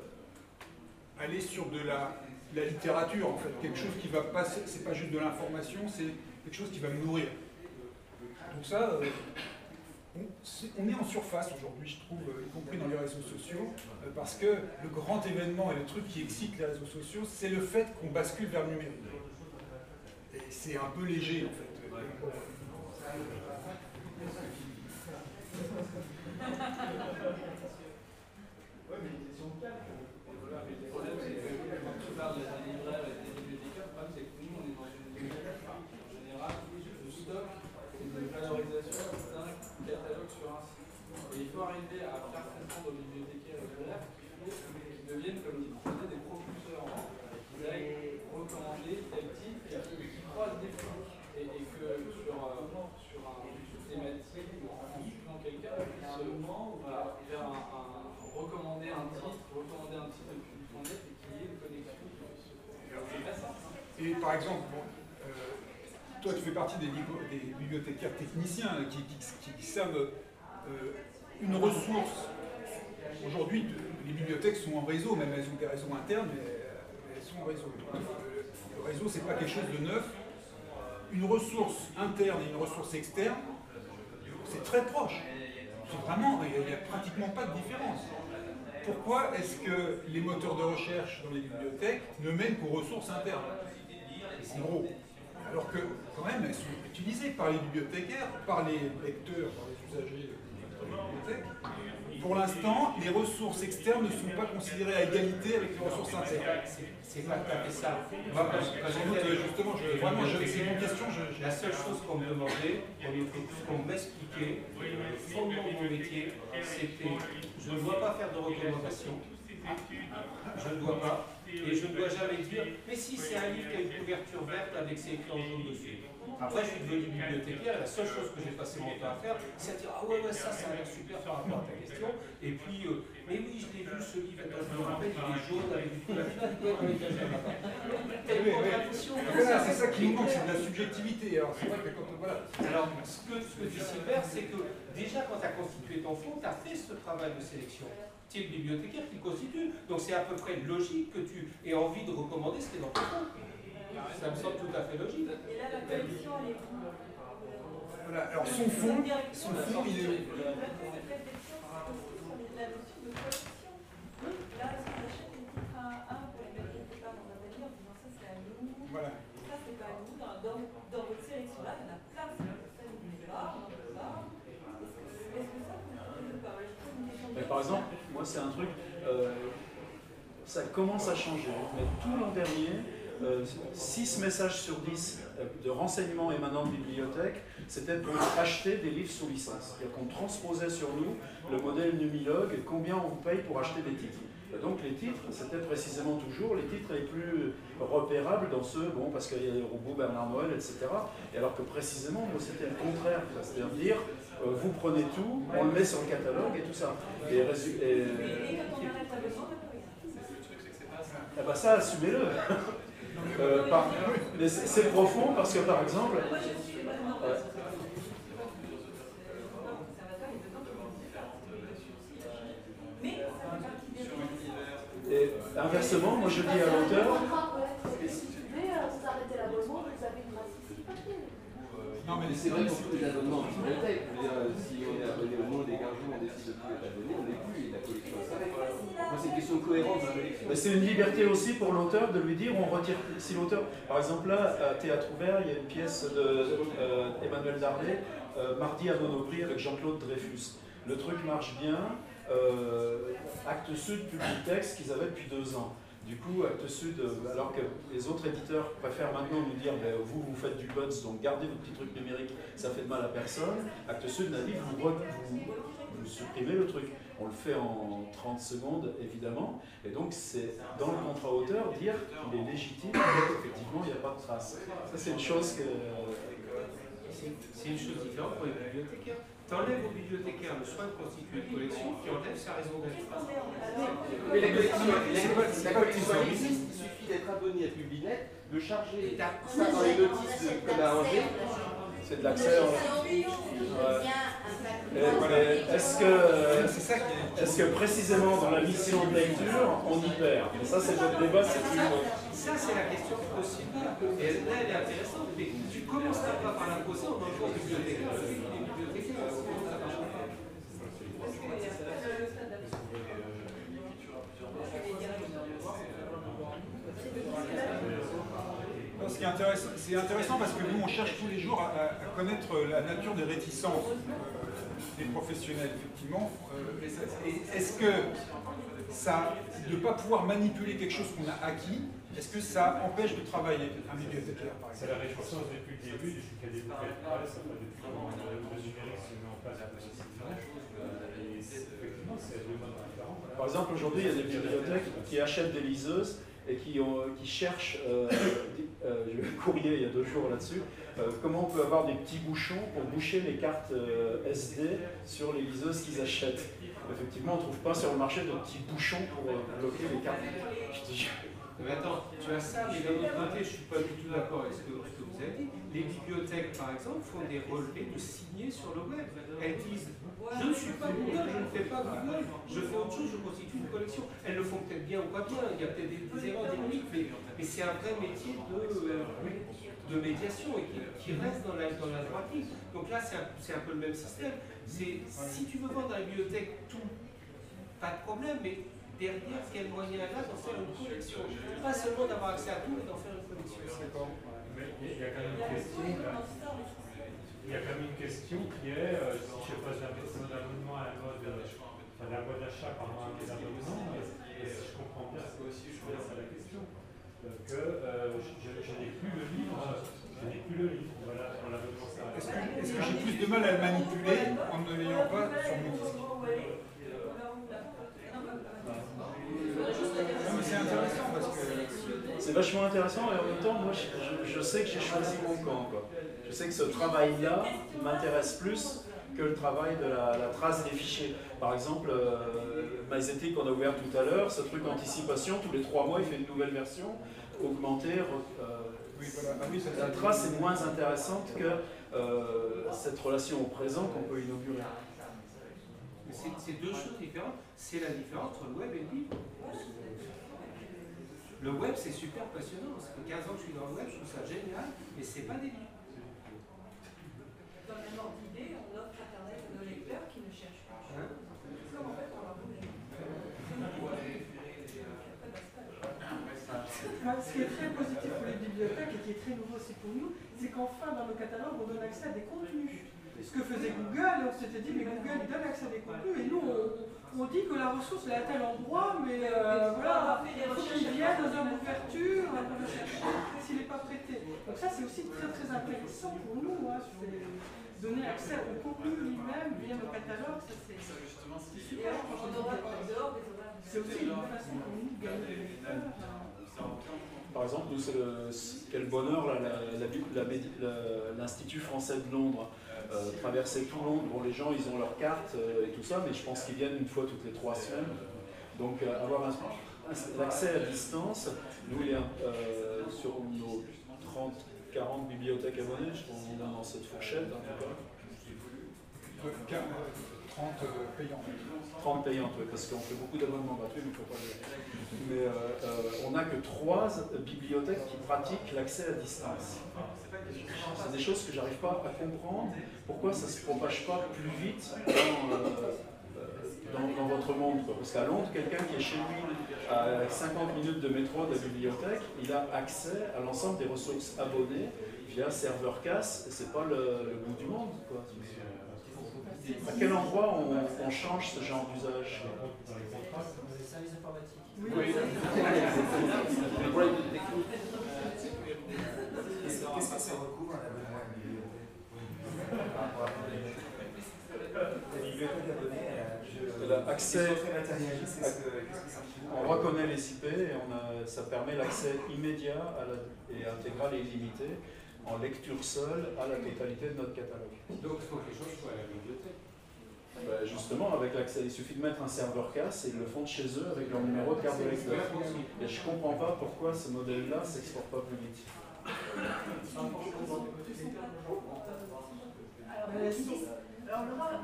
aller sur de la littérature, en fait, quelque chose qui va passer, c'est pas juste de l'information, c'est quelque chose qui va me nourrir. Donc ça, on est en surface aujourd'hui, je trouve, y compris dans les réseaux sociaux, parce que le grand événement et le truc qui excite les réseaux sociaux, c'est le fait qu'on bascule vers le numérique. Et c'est un peu léger, en fait. Ouais, mais une question de calme. Le problème, c'est que quand tu parles des libraires et des bibliothécaires, le problème, c'est que nous, on est dans une démarche, en général, de stock et de valorisation d'un catalogue sur un site. Et il faut arriver à faire comprendre aux bibliothécaires et aux libraires qu'ils deviennent, comme dit, des propulseurs, qu'ils aillent recommander tel titre et qui croisent des flux. Et que sur une thématique ou en consultant quelqu'un, va faire recommander un titre depuis le net et qu'il y ait une connexion. C'est pas ça. Et par exemple, toi tu fais partie des bibliothécaires techniciens qui savent une ressource. Aujourd'hui, les bibliothèques sont en réseau, même elles ont des réseaux internes, mais elles sont en réseau. Le réseau, c'est pas quelque chose de neuf. Une ressource interne et une ressource externe, c'est très proche. C'est vraiment, il n'y a pratiquement pas de différence. Pourquoi est-ce que les moteurs de recherche dans les bibliothèques ne mènent qu'aux ressources internes, en gros? Alors que, quand même, elles sont utilisé par les bibliothécaires, par les lecteurs, par les usagers de la bibliothèque. Pour l'instant, les ressources externes ne sont pas considérées à égalité avec les ressources internes. C'est pas tout à fait ça. Moi, sans doute, justement, c'est mon question. La seule chose qu'on me demandait, qu'on m'expliquait, le fondement de mon métier, c'était je ne dois pas faire de recommandations, je ne dois pas, et je ne dois jamais dire mais si c'est un livre qui a une couverture verte avec ses écrits en jaune dessus. Après, je suis devenu bibliothécaire, la seule chose que j'ai passé mon temps à faire, c'est à dire ah ouais, ça a l'air super par rapport à ta question. Et puis, mais oui, je l'ai vu ce livre, attends, je me rappelle, il est jaune avec du couverture, voilà, c'est ça qui nous manque, c'est de la subjectivité. Alors, c'est vrai que quand voilà. Alors, ce que dit Sylvain, c'est que déjà quand tu as constitué ton fonds, tu as fait ce travail de sélection. Tu es le bibliothécaire qui le constitue. Donc c'est à peu près logique que tu aies envie de recommander ce qui est dans ton fonds. Ça me semble tout à fait logique. Et là, la collection, elle est où? Voilà, alors son fond, il est. La notion de collection. Là, si on achète des titres à un pour les mettre quelque part dans un panier en disant ça c'est à nous, Voilà. ça c'est pas à nous, dans votre sélection là, il y en a plein, ça ne vous plaît pas, on n'en veut pas. Est-ce que ça vous pas? Par exemple, moi c'est un truc, ça commence à changer, mais tout l'an dernier, 6 messages sur 10 de renseignements émanant de bibliothèques, c'était pour acheter des livres sous licence. C'est-à-dire qu'on transposait sur nous le modèle Numilog, combien on vous paye pour acheter des titres. Et donc les titres, c'était précisément toujours les titres les plus repérables dans ceux, bon, parce qu'il y a les robots Bernard Noël, etc. Et alors que précisément, moi, c'était le contraire. C'est-à-dire dire, vous prenez tout, on le met sur le catalogue et tout ça. Et quand on arrête l'abonnement, eh ben ça, assumez-le. Mais c'est profond parce que, par exemple... Et inversement, moi je dis à l'auteur... Non, mais c'est vrai pour tous les abonnements en bibliothèque. Si on est abonné au Monde et qu'un jour on décide de plus être abonné, on n'est plus et la collection s'arrête. Moi, c'est une question de cohérence de la collection. C'est une liberté aussi pour l'auteur de lui dire on retire. Si l'auteur, par exemple là, à Théâtre Ouvert, il y a une pièce de Emmanuel Darlet, Mardi à Monoprix avec Jean-Claude Dreyfus. Le truc marche bien. Actes Sud publie le texte qu'ils avaient depuis 2 ans. Du coup, Actes Sud, alors que les autres éditeurs préfèrent maintenant nous dire ben, vous faites du buzz, donc gardez vos petits trucs numériques, ça fait de mal à personne. Actes Sud n'a dit vous supprimez le truc. On le fait en 30 secondes, évidemment. Et donc, c'est dans le contrat auteur dire qu'il est légitime, effectivement, il n'y a pas de trace. Ça, c'est une chose que... C'est une chose différente pour les bibliothécaires. T'enlèves aux bibliothécaires le soin de constituer une collection qui enlève sa raison d'être. Mais la collection existe, il suffit d'être abonné à Publinet, de charger ça dans les notices de Code à Angers. C'est de l'accès Est-ce que précisément dans la mission de lecture, on y perd? Et ça, c'est notre débat, c'est une... Ça, c'est la question possible. Et là, elle est intéressante. Mais tu commenceras pas par la poser en enlevant les bibliothécaires. C'est intéressant parce que nous, on cherche tous les jours à connaître la nature des réticences des professionnels, effectivement. Est-ce que ça, de ne pas pouvoir manipuler quelque chose qu'on a acquis, est-ce que ça empêche de travailler un bibliothécaire, par exemple? C'est la réticence depuis le début, depuis qu'il y a des nouvelles presses, le numérique se met en place progressivement. Et effectivement, c'est deux modes différents. Par exemple, aujourd'hui, il y a des bibliothèques qui achètent des liseuses et qui cherchent, j'ai eu un courrier il y a 2 jours là-dessus, comment on peut avoir des petits bouchons pour boucher les cartes SD sur les liseuses qu'ils achètent. Effectivement, on ne trouve pas sur le marché de petits bouchons pour bloquer les cartes. Mais attends, tu as ça, mais d'un autre côté, je ne suis pas du tout d'accord avec ce que vous avez dit. Les bibliothèques, par exemple, font des relevés de signés sur le web. Elles disent je ne suis pas Google, je ne fais pas Google, je fais autre chose, je constitue une collection. Elles le font peut-être bien ou pas bien, il y a peut-être des erreurs, des limites, mais c'est un vrai métier de médiation et qui reste dans la droite ligne. Donc là, c'est un peu le même système. Si tu veux vendre à la bibliothèque tout, pas de problème, mais derrière, quel moyen elle a d'en faire une collection? Pas seulement d'avoir accès à tout, mais d'en faire une collection. Mais il y a quand même une question. question qui est, si je passe d'un abonnement à la mode, enfin, la boîte d'achat par rapport à des abonnements, si je comprends bien, c'est aussi, je pense à la question, que je n'ai plus le livre, voilà, sur l'abonnement salarié. Est-ce que j'ai plus de mal à le manipuler en ne l'ayant pas sur mon disque? Non, mais c'est intéressant parce que... C'est vachement intéressant et en même temps, moi, je sais que j'ai choisi mon camp, quoi. Je sais que ce travail-là m'intéresse plus que le travail de la trace des fichiers. Par exemple, MyZethic qu'on a ouvert tout à l'heure, ce truc anticipation, tous les 3 mois, il fait une nouvelle version, augmentée. Oui, voilà. Ah oui, la trace est moins intéressante que cette relation au présent qu'on peut inaugurer. C'est deux choses différentes. C'est la différence entre le web et le livre. Le web, c'est super passionnant. Ça fait 15 ans que je suis dans le web, je trouve ça génial, mais c'est pas des livres. Dans le même ordre d'idée, on offre Internet à nos lecteurs qui ne cherchent pas. Comme en fait, on leur donne ce qui est très positif pour les bibliothèques et qui est très nouveau aussi pour nous, c'est qu'enfin dans nos catalogues, on donne accès à des contenus. Ce que faisait Google, on s'était dit, mais Google il donne accès à des contenus, et nous on dit que la ressource elle est à tel endroit, mais voilà, il faut qu'il vienne dans une ouverture, on peut le chercher s'il n'est pas prêté. Donc ça c'est aussi très très intéressant pour nous, hein, donner accès au contenu lui-même via nos catalogues, ça c'est super. C'est aussi une façon pour nous de gagner des lecteurs. Par exemple, nous, quel bonheur, l'Institut français de Londres, traverser tout Londres. Bon, les gens, ils ont leur carte et tout ça, mais je pense qu'ils viennent une fois toutes les 3 semaines. Donc, avoir l'accès à distance, nous, il est sur nos 30-40 bibliothèques abonnées, je pense qu'on est dans cette fourchette, en tout cas. 30 payantes. 30 payantes, oui, parce qu'on fait beaucoup d'abonnements gratuits, mais il ne faut pas le... Mais on n'a que 3 bibliothèques qui pratiquent l'accès à distance. C'est des choses que je n'arrive pas à comprendre. Pourquoi ça ne se propage pas plus vite dans votre monde, quoi. Parce qu'à Londres, quelqu'un qui est chez lui à 50 minutes de métro de la bibliothèque, il a accès à l'ensemble des ressources abonnées via serveur CAS, et c'est pas le bout du monde, quoi. À quel endroit on change ce genre d'usage? Les services informatiques. Oui. Qu'est-ce que ça recouvre un abonnement à une bibliothèque par rapport à la bibliothèque abonnée? Accès. Qu'est-ce que ça recouvre? On reconnaît les IP et ça permet l'accès immédiat et intégral et illimité en lecture seule à la totalité de notre catalogue. Donc il faut que les gens soient à la bibliothèque. Justement, avec l'accès, il suffit de mettre un serveur CAS et ils le font de chez eux avec leur numéro de carte de lecteur. Et je ne comprends pas pourquoi ce modèle-là ne s'exporte pas plus vite. Alors, Laura,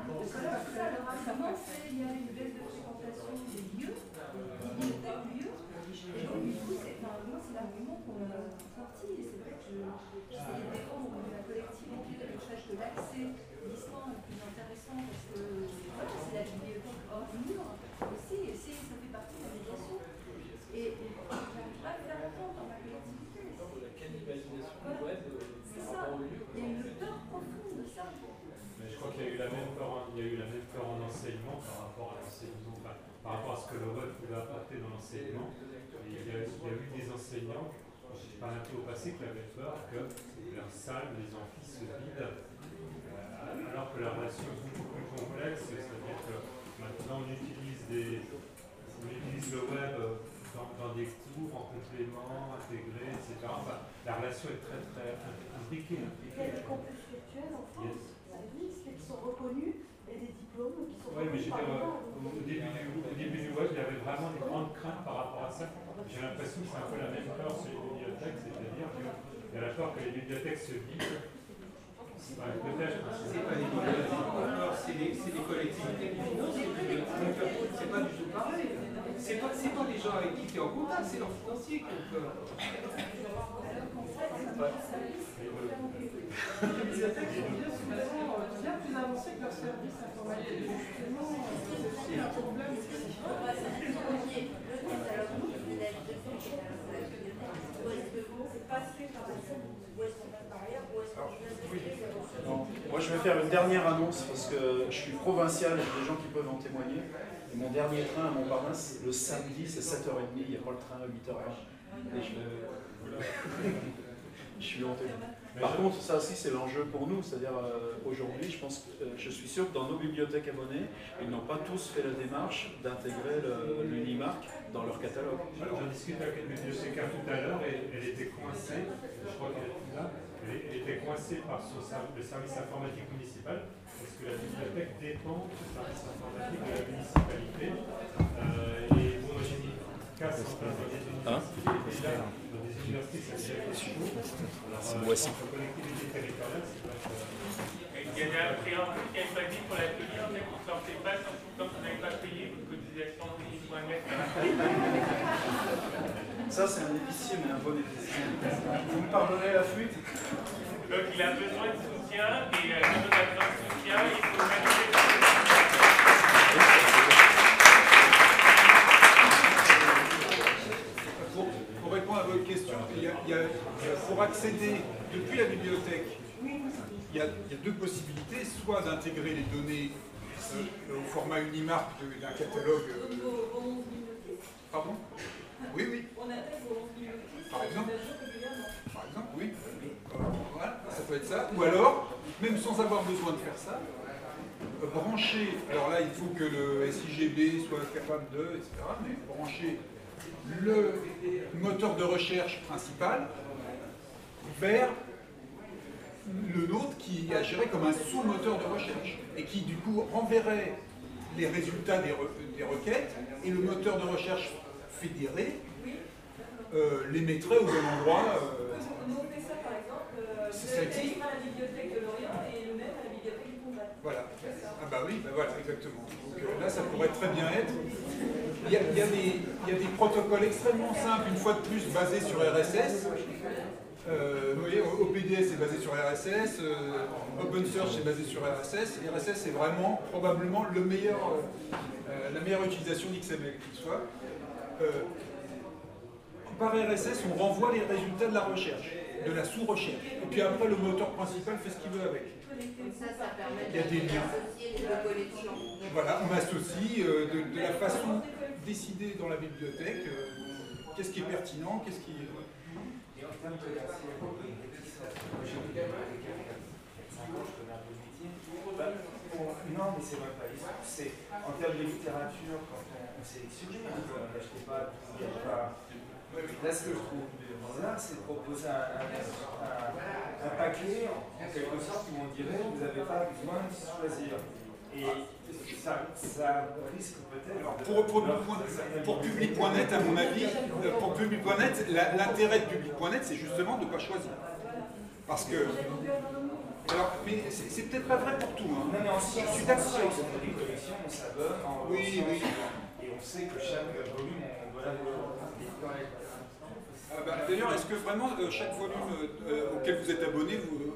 il y a une baisse de fréquentation des lieux, des bibliothèques lieux. Et donc, du coup, moi, c'est l'argument qu'on a sorti. Et c'est vrai que j'essaie de défendre la collectivité le fait que l'accès distant est plus intéressant parce que voilà, c'est la bibliothèque hors mur aussi. Et ça fait partie de la médiation. Et j'arrive pas à le faire entendre dans ma collectivité. La cannibalisation du web par rapport au lieu. Il y a une peur profonde de ça. Mais je crois qu'il y a eu la même peur en enseignement par rapport à l'enseignement, par rapport à ce que le web pouvait apporter dans l'enseignement. Il y a eu des enseignants, par un peu au passé, qui avaient peur que leurs salles, les amphis se vident, alors que la relation est beaucoup plus complexe, c'est-à-dire que maintenant on utilise le web dans des cours, en complément, intégré, etc. Enfin, la relation est très très imbriquée. Il y a des campus virtuels en France, qui sont reconnus, et des diplômes qui sont reconnus. Oui, mais au début du web, il y avait vraiment des grandes craintes par rapport à ça. J'ai l'impression que c'est un peu la même peur sur les bibliothèques, c'est-à-dire qu'il y a la peur que les bibliothèques se vident. Peut-être. C'est pas les bibliothèques, c'est les collectivités qui financent les bibliothèques. C'est pas du tout pareil. C'est pas les gens avec qui tu es en contact, c'est leurs financiers qui ont peur. Les bibliothèques sont bien plus avancées que leurs services informatiques. Justement, c'est aussi un problème. C'est passé par la scène, où est-ce qu'on passe par ailleurs, où est-ce qu'on vient de Moi, je vais faire une dernière annonce parce que je suis provincial, il y a des gens qui peuvent en témoigner. Et mon dernier train à Montparnasse, le samedi, c'est 7h30, il n'y a pas le train à 8h20. Et je suis honté. Par contre, ça aussi, c'est l'enjeu pour nous. C'est-à-dire, aujourd'hui, je suis sûr que dans nos bibliothèques abonnées, ils n'ont pas tous fait la démarche d'intégrer l'Unimark dans leur catalogue. Alors, j'en discutais avec une bibliothécaire tout à l'heure et elle était coincée, je crois qu'elle est plus là, elle était coincée par le service informatique municipal, parce que la bibliothèque dépend du service informatique de la municipalité. Et bon, j'ai mis casse en place dans des universités, et là, dans des universités, ça devient chaud. C'est voici. Collectivité territoriale, c'est vrai que... Il y a un préambule qui a pas dit pour l'atelier, on ne sortait pas tant que vous n'avez pas payé votre cotisation de 10.net. Ça, c'est un épicier, mais un bon épicier. Vous me pardonnez la fuite? Donc il a besoin de soutien, et quand on a besoin de soutien, il faut valider. Pour répondre à votre question, pour accéder depuis la bibliothèque, il y a deux possibilités, soit d'intégrer les données au format Unimark d'un catalogue. Pardon? Oui, oui. Par exemple? Par exemple, oui. Voilà, ça peut être ça. Ou alors, même sans avoir besoin de faire ça, brancher, alors là il faut que le SIGB soit capable de, etc., mais brancher le moteur de recherche principal vers le nôtre qui agirait comme un sous-moteur de recherche et qui du coup renverrait les résultats des requêtes et le moteur de recherche fédéré les mettrait au bon endroit. Nous on fait ça par exemple, ça existe. à la bibliothèque de Lorient et nous-mêmes à la bibliothèque du Combat. Voilà. Ah bah oui, bah voilà, exactement. Donc là ça pourrait très bien être. Il y a des protocoles extrêmement simples, une fois de plus, basés sur RSS. Vous voyez, OPDS est basé sur RSS, OpenSearch est basé sur RSS. RSS est vraiment, probablement, la meilleure utilisation d'XML qui soit. Par RSS, on renvoie les résultats de la recherche, de la sous-recherche. Et puis après, le moteur principal fait ce qu'il veut avec. Ça permet Il y a des liens. de collection. Voilà, on associe de la façon décidée dans la bibliothèque qu'est-ce qui est pertinent, qu'est-ce qui est... Et en termes de non, mais c'est même pas l'histoire. C'est en termes de littérature, quand on sélectionnait, on n'achetait pas, il n'y avait pas. Là, ce que je trouve bizarre, c'est de proposer un paquet, en quelque sorte, où on dirait vous n'avez pas besoin de choisir. Et ça risque peut-être. Pour public.net, à mon avis, pour public.net, l'intérêt de public.net, c'est justement de ne pas choisir. Parce que. Alors, mais c'est peut-être pas vrai pour tout. Hein. Non, non, si je suis d'accord avec ce modèle de collection, on s'abonne. Oui, oui. Et on sait que chaque volume, on doit l'avoir. D'ailleurs, est-ce que vraiment chaque volume auquel vous êtes abonné, vous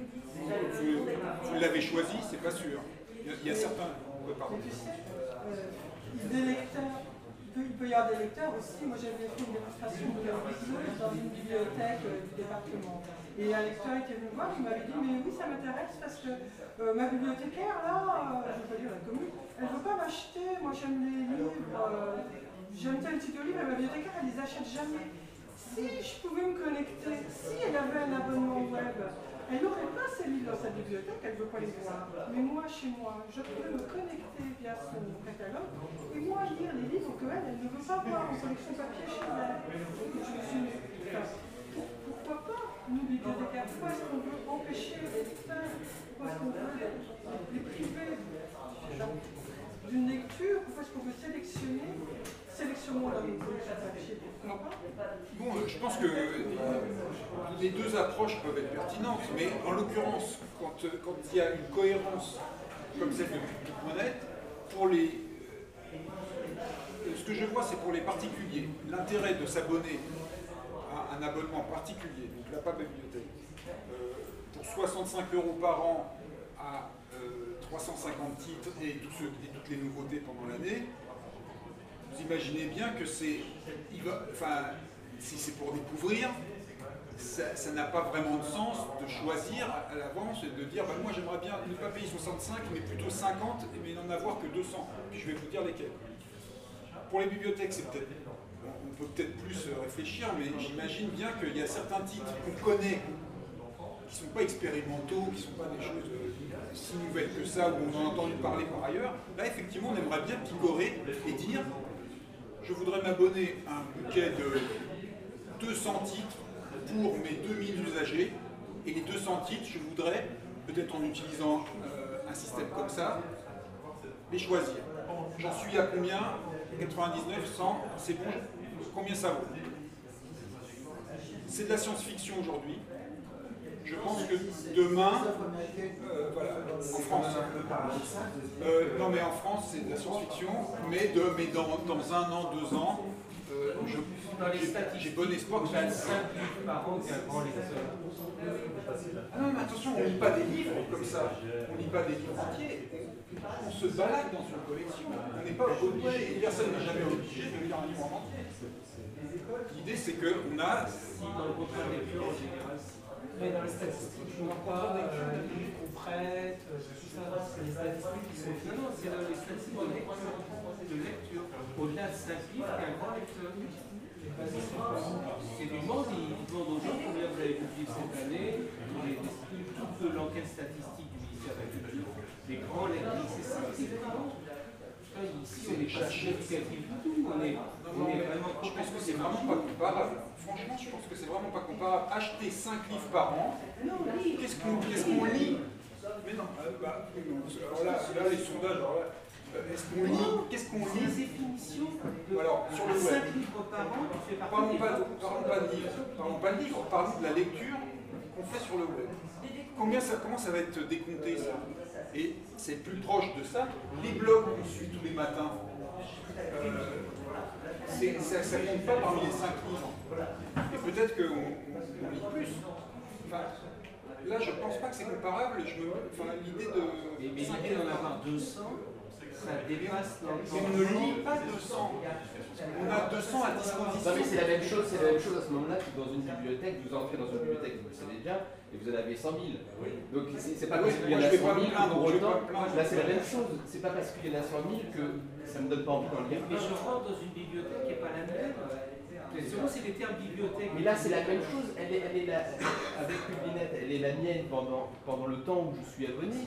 l'avez choisi? C'est pas sûr. Il y a certains. Pardon. Des lecteurs. Il peut y avoir des lecteurs aussi. Moi, j'avais fait une démonstration de visiteuse dans une bibliothèque du département. Et un lecteur était venu me voir, il m'avait dit mais oui, ça m'intéresse parce que ma bibliothécaire, là, je ne veux pas dire la commune, elle ne veut pas m'acheter. Moi, j'aime les livres, j'aime tel type de livre, et ma bibliothécaire, elle ne les achète jamais. Si je pouvais me connecter, si elle avait un abonnement web, elle n'aurait pas ces livres dans sa bibliothèque, elle ne veut pas les voir. Mais moi, chez moi, je peux me connecter via son catalogue et moi lire les livres qu'elle ne veut pas voir en collection papier chez elle. Je me suis dit, pourquoi pas, nous, bibliothécaires, pourquoi est-ce qu'on veut empêcher les lecteurs, pourquoi est-ce qu'on veut les priver d'une lecture, pourquoi est-ce qu'on veut sélectionner? Sélectionnons la collection papier. Bon, je pense que les deux approches peuvent être pertinentes, mais en l'occurrence, quand il y a une cohérence comme celle de public.net, pour les... ce que je vois, c'est pour les particuliers. L'intérêt de s'abonner à un abonnement particulier, donc la PAP bibliothèque, pour 65 € par an à 350 titres et toutes les nouveautés pendant l'année, vous imaginez bien que c'est... Enfin, si c'est pour découvrir, ça n'a pas vraiment de sens de choisir à l'avance et de dire bah, moi j'aimerais bien ne pas payer 65 mais plutôt 50 mais n'en avoir que 200. Puis je vais vous dire lesquels. Pour les bibliothèques, c'est peut-être, on peut peut-être plus réfléchir, mais j'imagine bien qu'il y a certains titres qu'on connaît qui ne sont pas expérimentaux, qui ne sont pas des choses si nouvelles que ça, où on en a entendu parler par ailleurs. Là, effectivement, on aimerait bien picorer et dire je voudrais m'abonner à un bouquet de 200 titres pour mes 2000 usagers, et les 200 titres, je voudrais, peut-être en utilisant un système comme ça, les choisir. J'en suis à combien? 99, 100, c'est bon. Combien ça vaut? C'est de la science-fiction aujourd'hui. Je pense que demain, voilà, en France, non mais en France c'est de la science-fiction, mais dans 1 an, 2 ans, j'ai bon espoir que ça soit 5 livres par an, c'est un grand lecteur. Ah non mais attention, on ne lit pas des livres comme ça, on ne lit pas des livres entiers, on se balade dans une collection, on n'est pas obligé, personne n'est jamais obligé de lire un livre en entier. L'idée c'est qu'on a... Si dans le contrat de lecture en général, mais dans les statistiques, je ne vois pas les livres qu'on prête, tout ça, c'est les statistiques qui sont... Non, c'est les statistiques de lecture. Au-delà de 5 livres, il y a un grand lecteur. C'est du monde, ils demandent aux gens combien vous avez publié cette année, toute l'enquête statistique du ministère de la Culture, les grands lecteurs, c'est ça, c'est vraiment... Ici, on est pas significatif du tout, on est vraiment... Je pense que c'est vraiment pas comparable. Franchement, je pense que c'est vraiment pas comparable. Acheter 5 livres par an, qu'est-ce qu'on lit? Mais non, alors là, les sondages, est-ce qu'on lit? Qu'est-ce qu'on lit? Les définitions de alors, sur le web. 5 livres par an, tu fais partie parlons pas de livres. Parlons pas de livres, parlons de la lecture qu'on fait sur le web. Comment ça va être décompté, ça? Et c'est plus proche de ça. Les blogs qu'on suit tous les matins, ça compte pas parmi les 5 livres. Et peut-être qu'on lit plus. Enfin, là, je pense pas que c'est comparable. L'idée de... Mais l'idée d'en avoir 200, ça dépasse... Mais on ne lit pas 200. On a 200 à disposition. Non mais c'est la même chose à ce moment-là que dans une bibliothèque, vous entrez dans une bibliothèque, vous le savez bien, et vous en avez 100 000. Donc c'est pas parce qu'il y en a 100 000 pour autant, là c'est la même chose, c'est pas parce qu'il y en a 100 000 que ça me donne pas envie d'en lire. Mais je rentre dans une bibliothèque qui n'est pas la même. C'est les termes bibliothèque. Mais là c'est la même chose, elle est avec Publinet, elle est la mienne pendant le temps où je suis abonné.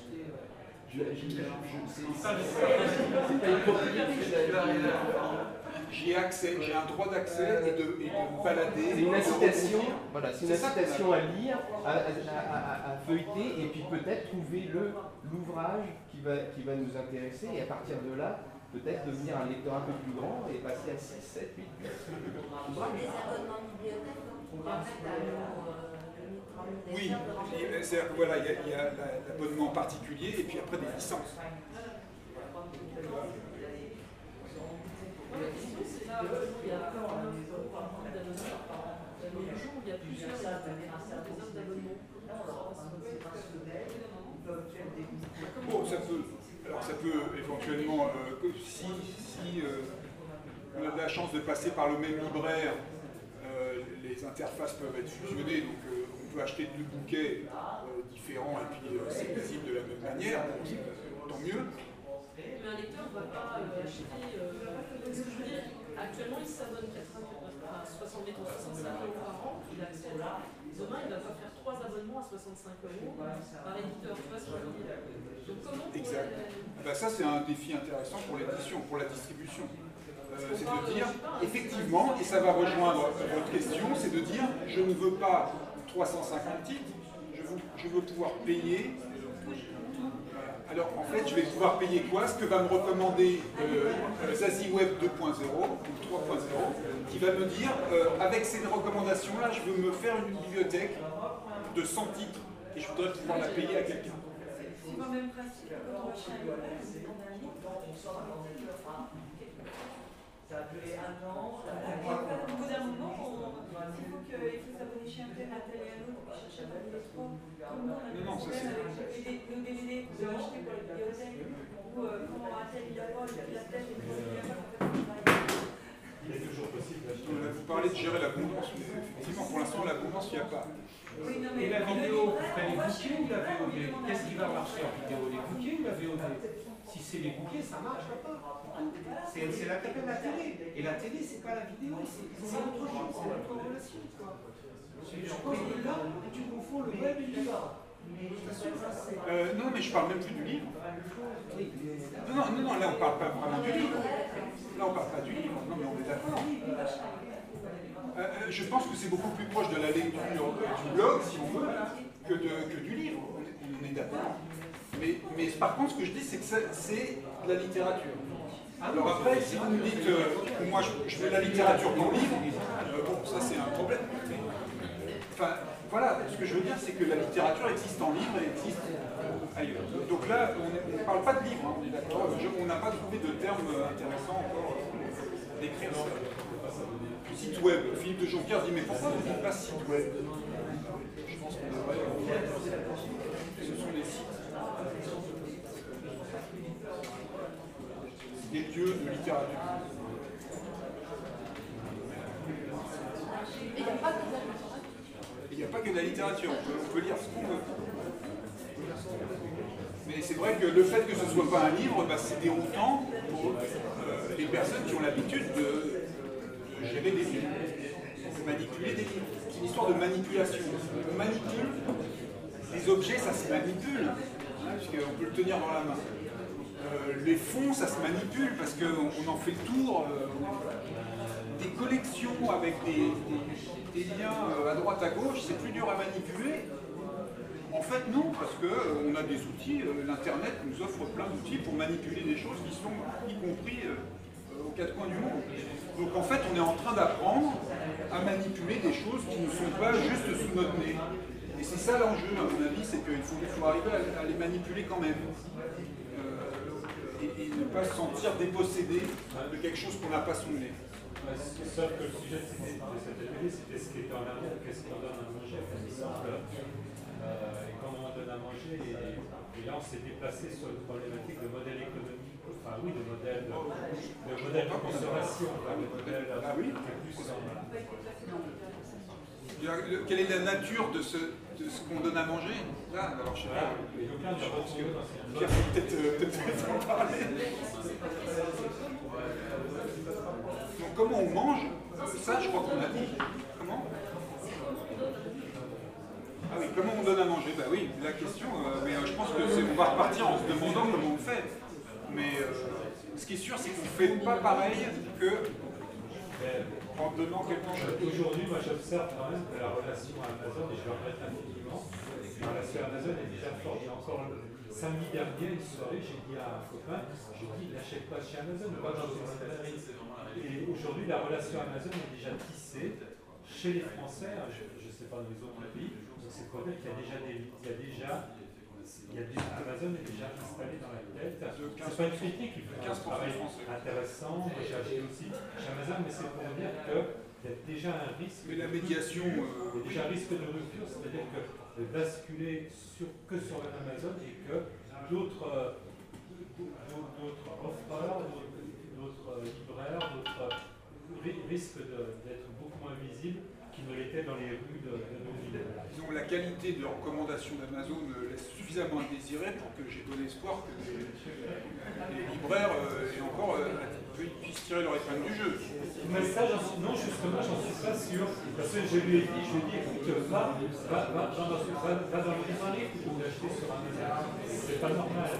C'est pas une propriété. J'ai accès, j'ai un droit d'accès et de me balader. C'est une incitation, voilà, c'est une incitation à lire, à feuilleter et puis peut-être trouver l'ouvrage qui va nous intéresser et à partir de là, peut-être devenir un lecteur un peu plus grand et passer à 6, 7, 8, 9 ouvrages. Des abonnements bibliothèques, donc qui permettent à oui, c'est-à-dire que voilà, il y a l'abonnement particulier et puis après des licences. La question, c'est là, il y a encore un offre par an d'abonnement. Le jour où il y a plusieurs offres d'abonnement. Bon, ça peut éventuellement, si on a de la chance de passer par le même libraire, les interfaces peuvent être fusionnées, donc on peut acheter 2 bouquets différents et puis c'est visible de la même manière, donc tant mieux. Mais un lecteur ne va pas acheter. Ce que je veux dire, actuellement, il s'abonne 65 € par an, il a accès à ça. Demain, il ne va pas faire 3 abonnements à 65 € par éditeur. Tu vois ce que je veux dire? Donc, comment exact. Ben, ça, c'est un défi intéressant pour l'édition, pour la distribution. C'est de dire, effectivement, et ça va rejoindre votre question, c'est de dire, je ne veux pas 350 titres, je veux pouvoir payer. Alors en fait, je vais pouvoir payer quoi? Ce que va me recommander ZaziWeb 2.0 ou 3.0, qui va me dire, avec ces recommandations-là, je veux me faire une bibliothèque de 100 titres et je voudrais pouvoir la payer à quelqu'un. C'est quand même pratique quand on achète un livre, c'est qu'on a un livre, ça a duré 1 an. Au bout d'un moment, il faut s'abonner chez un tel, à tel et un autre, pour chercher à les trois. Tout le monde a des problèmes avec nos DVD que vous avez achetés pour les bibliothèques, ou comment un tel il a pas, la telle, et il a pas, Il est toujours possible d'acheter. Vous parlez de gérer l'abondance, mais Effectivement, pour l'instant, la concurrence, il n'y a pas. Et la vidéo, vous ferez les bouquets ou la VOD? Qu'est-ce qui va marcher en vidéo, les bouquets ou la VOD? Si c'est les bouquets, ça marche pas. C'est la télé. Et la télé, c'est pas la vidéo, c'est autre chose, c'est notre relation. Je pense que là, tu confonds le web et le livre. Non, mais je parle même plus du livre. Non, là on parle pas vraiment du livre. Là on parle pas du livre, non mais on est d'accord. Je pense que c'est beaucoup plus proche de la lecture du blog, si on veut, que du livre. On est d'accord. Mais par contre, ce que je dis, c'est que c'est de la littérature. Alors après, si vous me dites que moi je fais de la littérature dans le livre, bon, ça c'est un problème. Enfin, voilà, ce que je veux dire, c'est que la littérature existe en livre et existe ailleurs. Donc là, on ne parle pas de livre, hein, on est d'accord. On n'a pas trouvé de terme intéressant encore d'écrire ça. Site web. Philippe de Jonquière dit, mais pourquoi vous ne dites pas site web? Je pense qu'on devrait. Ce sont les sites. Des lieux de littérature. Il n'y a pas que de la littérature, on peut lire ce qu'on veut. Mais c'est vrai que le fait que ce ne soit pas un livre, bah, c'est déroutant pour les personnes qui ont l'habitude de gérer des livres, de manipuler des livres. C'est une histoire de manipulation. On manipule, les objets, ça se manipule, hein, puisqu'on peut le tenir dans la main. Les fonds, ça se manipule, parce qu'on en fait le tour. Des collections avec des liens à droite à gauche, c'est plus dur à manipuler. En fait, non, parce qu'on a des outils, l'Internet nous offre plein d'outils pour manipuler des choses qui sont, y compris aux quatre coins du monde. Donc en fait, on est en train d'apprendre à manipuler des choses qui ne sont pas juste sous notre nez. Et c'est ça l'enjeu, à mon avis, c'est qu'il faut arriver à les manipuler quand même. Et ne pas se sentir dépossédé de quelque chose qu'on n'a pas sous le nez. Sauf que le sujet de cet atelier, c'était ce qui était en arrière, qu'est-ce qu'on donne à manger, par exemple, et comment on donne à manger. Et là, on s'est déplacé sur une problématique de modèle économique, enfin oui, de modèle de consommation, de modèle plus quelle est la nature de ce qu'on donne à manger? Là, alors je sais pas. Je pense que Pierre peut peut-être en parler. Donc comment on mange? Ça, je crois qu'on a dit. Comment? Ah oui, comment on donne à manger? Bah oui, la question, mais je pense qu'on va repartir en se demandant comment on fait. Mais ce qui est sûr, c'est qu'on ne fait pas pareil que en donnant quelque chose. Aujourd'hui, moi j'observe quand même que la relation à Amazon, et je le regrette infiniment, la relation à Amazon est déjà forte. J'ai encore samedi dernier, une soirée, j'ai dit à un copain, je dis n'achète pas chez Amazon, pas dans une librairie. Et aujourd'hui, la relation Amazon est déjà tissée chez les Français, je ne sais pas dans les autres pays, donc c'est pour dire qu'il y a déjà Amazon est déjà installé dans la tête. C'est pas une critique, il faut un travail intéressant. J'ai acheté aussi chez Amazon, mais c'est pour dire qu'il y a déjà un risque. Mais la médiation. Il y a déjà un risque de rupture, c'est-à-dire que de basculer que sur Amazon et que d'autres offreurs, d'autres libraires, d'autres risquent d'être beaucoup moins visibles qui ne l'étaient dans les rues de nos villes. Disons, la qualité de leurs recommandations d'Amazon laisse suffisamment à désirer pour que j'ai bon espoir que les libraires et encore puissent tirer leur épingle du jeu. Mais ça, non, justement, j'en suis pas sûr. Parce que je lui ai dit, écoute, va dans le librairie plutôt que d'acheter sur Amazon. C'est pas normal.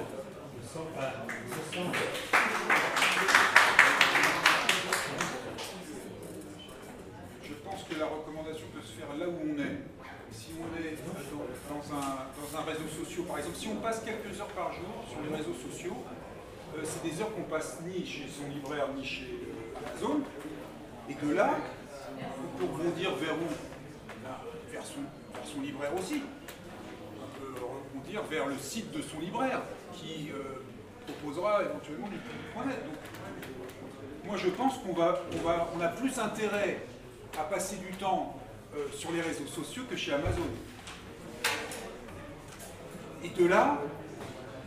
Je pense que la recommandation peut se faire là où on est. Si on est dans un réseau social, par exemple, si on passe quelques heures par jour sur les réseaux sociaux, c'est des heures qu'on passe ni chez son libraire ni chez Amazon. Et de là, on peut rebondir vers où? Vers son libraire aussi. On peut rebondir vers le site de son libraire qui proposera éventuellement du .net. Donc, moi je pense qu'on a plus intérêt à passer du temps sur les réseaux sociaux que chez Amazon. Et de là,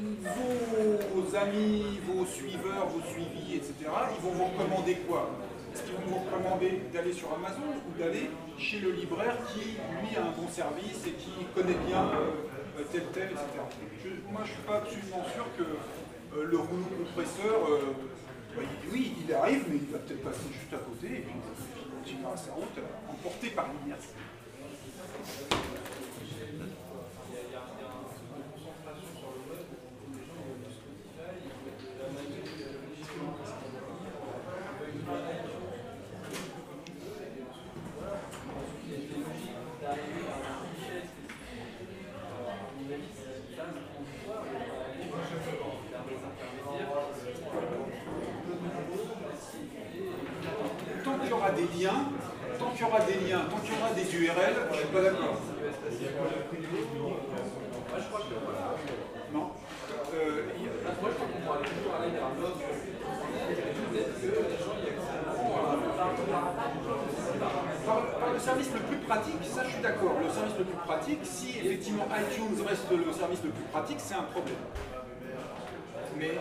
vos amis, vos suiveurs, vos suivis, etc., ils vont vous recommander quoi? est-ce qu'ils vont vous recommander d'aller sur Amazon ou d'aller chez le libraire qui, lui, a un bon service et qui connaît bien tel, etc. Moi, je ne suis pas absolument sûr que le rouleau compresseur, oui, il arrive, mais il va peut-être passer juste à côté et puis il continuera sa route emporté par l'inertie. Tant qu'il y aura des liens, tant qu'il y aura des URL, je ne suis pas d'accord. Non. Par le service le plus pratique, ça je suis d'accord. Le service le plus pratique, si effectivement iTunes reste le service le plus pratique, c'est un problème. Mais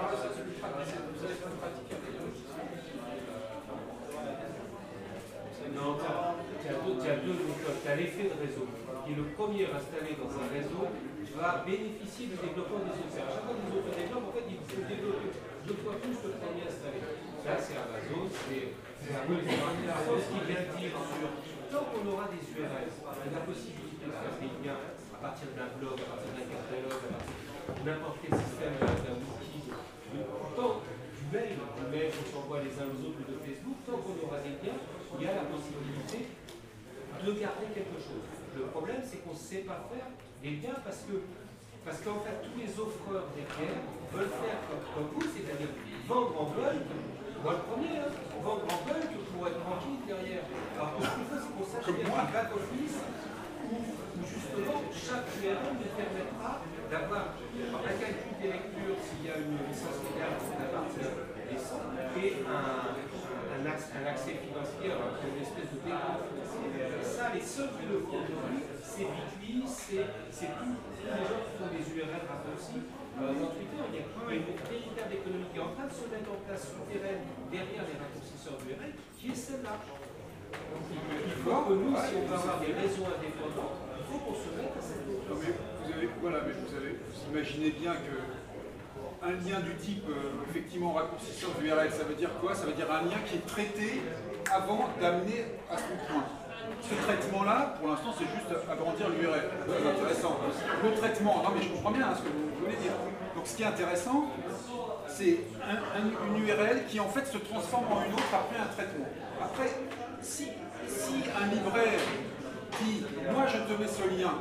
non, tu as deux méthodes. Tu as l'effet de réseau, qui est le premier installé dans un réseau, va bénéficier du développement des autres. À chaque fois que les autres développent, en fait, il faut développer deux fois plus que le premier installé. Là, c'est Amazon, c'est un peu ce qui vient dire sur tant qu'on aura des URL, la possibilité de faire des liens à partir d'un blog, à partir d'un catalogue, à partir de n'importe quel système d'un wiki, tant du mail qu'on s'envoie les uns aux autres de Facebook, tant qu'on aura des liens, il y a la possibilité de garder quelque chose. Le problème, c'est qu'on ne sait pas faire des liens parce qu'en fait, tous les offreurs derrière veulent faire comme vous, c'est-à-dire vendre en bulk. Moi, le premier, vendre en bulk pour être tranquille derrière. Alors, ce qu'il faut, c'est qu'on sache qu'il y a un back-office où justement chaque URL nous permettra d'avoir un calcul des lectures s'il y a une licence légale qui appartient des centres et un accès financier, une espèce de dépôt financier. Ça, les seuls qui le font aujourd'hui, c'est Bitly, c'est tous les gens qui font des URL raccourcis. Dans Twitter, il y a une véritable économie qui est en train de se mettre en place souterraine derrière les raccourcisseurs d'URL, qui est celle-là. Il faut que nous, si on veut avoir des réseaux indépendants, il faut qu'on se mette à cette hauteur. Vous imaginez bien que un lien du type, effectivement, raccourcisseur d'URL, ça veut dire quoi? Ça veut dire un lien qui est traité avant d'amener à son point. Ce traitement-là, pour l'instant, c'est juste agrandir l'URL. C'est intéressant. Le traitement, non mais je comprends bien ce que vous voulez dire. Donc ce qui est intéressant, c'est une URL qui en fait se transforme en une autre après un traitement. Après, si un libraire dit, moi je te mets ce lien,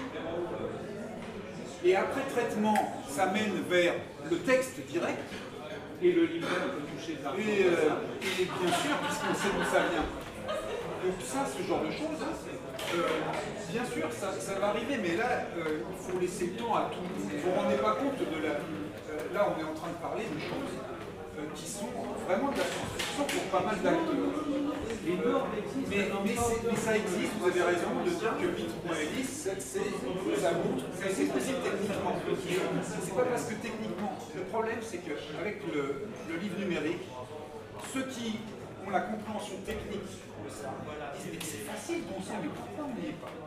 et après traitement, ça mène vers le texte direct, et le libraire peut toucher de l'argent. Et bien sûr, puisqu'on sait d'où ça vient. Donc ça, ce genre de choses, bien sûr, ça va arriver, mais là, il faut laisser le temps à tout. Vous ne vous rendez pas compte de la... là, on est en train de parler de choses qui sont vraiment de la science-fiction pour pas mal d'acteurs. Mais ça existe, vous avez raison de dire que bit.ly, ça montre que c'est possible techniquement. C'est pas parce que techniquement, le problème c'est qu'avec le livre numérique, ceux qui ont la compréhension technique de ça, disent mais c'est facile, bon sang, mais pourquoi on n'y est pas?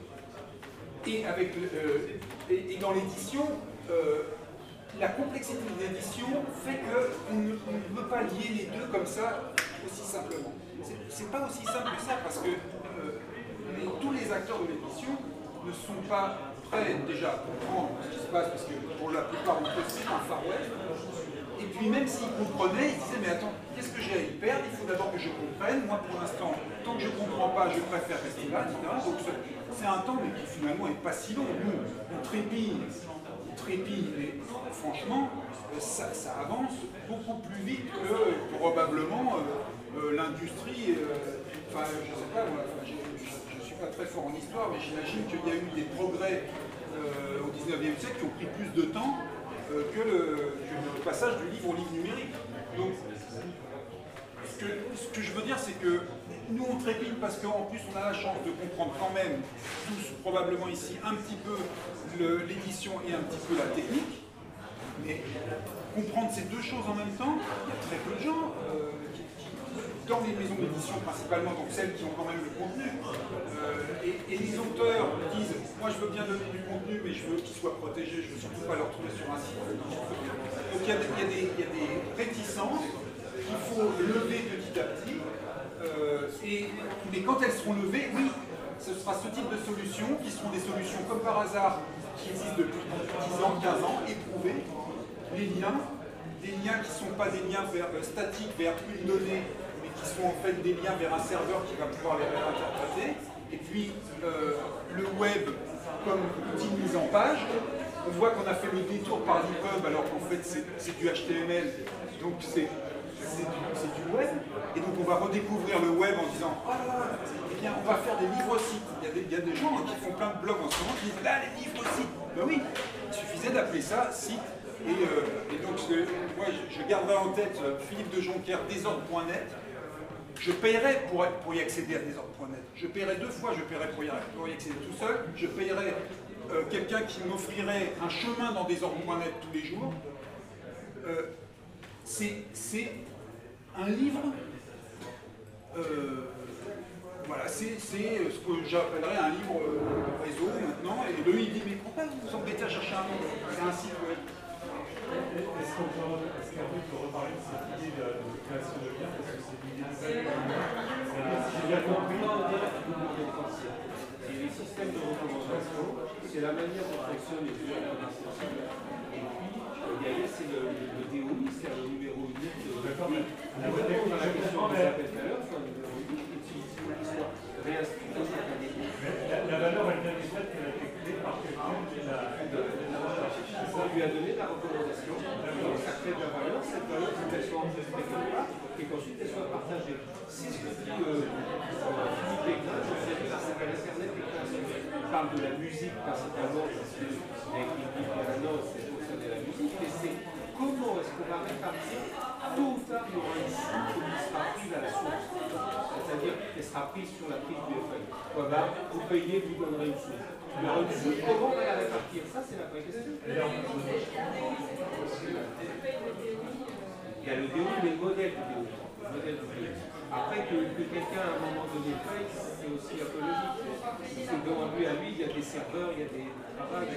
Et dans l'édition, la complexité de l'édition fait qu'on ne peut pas lier les deux comme ça aussi simplement. C'est pas aussi simple que ça parce que tous les acteurs de l'édition ne sont pas prêts déjà à comprendre ce qui se passe parce que pour la plupart d'entre eux c'est un Far West. Et puis même s'ils comprenaient, ils disaient mais attends, qu'est-ce que j'ai à y perdre? Il faut d'abord que je comprenne. Moi pour l'instant, tant que je ne comprends pas, je préfère rester là, etc. Donc c'est un temps mais qui finalement n'est pas si long. Nous, on trépille, et franchement, ça avance beaucoup plus vite que probablement l'industrie. Enfin, je ne sais pas, moi, je ne suis pas très fort en histoire, mais j'imagine qu'il y a eu des progrès au 19e siècle qui ont pris plus de temps que le passage du livre au livre numérique. Donc, ce que je veux dire, c'est que nous, on trépigne parce qu'en plus, on a la chance de comprendre quand même, tous probablement ici, un petit peu l'édition et un petit peu la technique. Mais comprendre ces deux choses en même temps, il y a très peu de gens dans les maisons d'édition principalement, donc celles qui ont quand même le contenu, et les auteurs disent moi je veux bien donner du contenu mais je veux qu'il soit protégé, je veux surtout pas le retrouver sur un site. Donc il y a des réticences qu'il faut lever petit à petit, mais quand elles seront levées, oui, ce sera ce type de solutions qui seront des solutions comme par hasard qui existent depuis 10 ans, 15 ans, éprouvées, les liens, des liens qui ne sont pas des liens statiques vers une donnée, mais qui sont en fait des liens vers un serveur qui va pouvoir les réinterpréter. Et puis le web comme outil de mise en page. On voit qu'on a fait le détour par l'EPUB alors qu'en fait c'est du HTML, donc c'est du web. Et donc on va redécouvrir le web en disant oh là là, eh bien on va faire des livres-sites. Il y a des gens qui font plein de blogs en ce moment qui disent là les livres-sites. Ben oui, il suffisait d'appeler ça site. Et donc moi je garderai en tête Philippe de Jonquière, Desordre.net. Je paierai pour y accéder à Desordre.net. Je paierai 2 fois, je paierai pour y accéder tout seul. Je paierai quelqu'un qui m'offrirait un chemin dans Desordre.net tous les jours. C'est un livre, voilà, c'est ce que j'appellerais un livre réseau maintenant. Et lui il dit mais pourquoi vous vous embêtez à chercher un nom? C'est un site web. Est-ce qu'Hervé peut reparler de cette idée de création de liens, parce que c'est l'idée de j'ai bien compris. Et les systèmes de recommandation, c'est la manière dont fonctionnent les recommandations. Et puis, derrière, c'est le DOI, c'est le numéro unique de la question que j'appelle tout à l'heure, soit un numéro unique, et puis il faut qu'il soit réinscrit dans chaque année. La valeur, elle vient du fait qu'elle a été créée par quelqu'un qui on lui a donné la recommandation, ça crée de la valeur, cette valeur, il faut qu'elle soit enregistrée quelque part et qu'ensuite elle soit partagée. C'est ce que dit Philippe Pécrin, je sais que c'est qu'à l'Internet des créations. Il parle de la musique principalement, parce que avec l'équipe maintenant, c'est fonctionner la musique, mais c'est comment est-ce qu'on va répartir, tôt ou tard, il y aura une chute qui sera prise à la source. C'est-à-dire qu'elle sera prise sur la prise du FAI. Voilà, vous payez, vous donnerez une source. Alors, comment on va la répartir? Ça, c'est la vraie question. Il y a le DO, mais le modèle du DO. Après, que quelqu'un, à un moment donné, paye, c'est aussi un peu logique. C'est que devant lui, à lui, il y a des serveurs, il y a des travaux.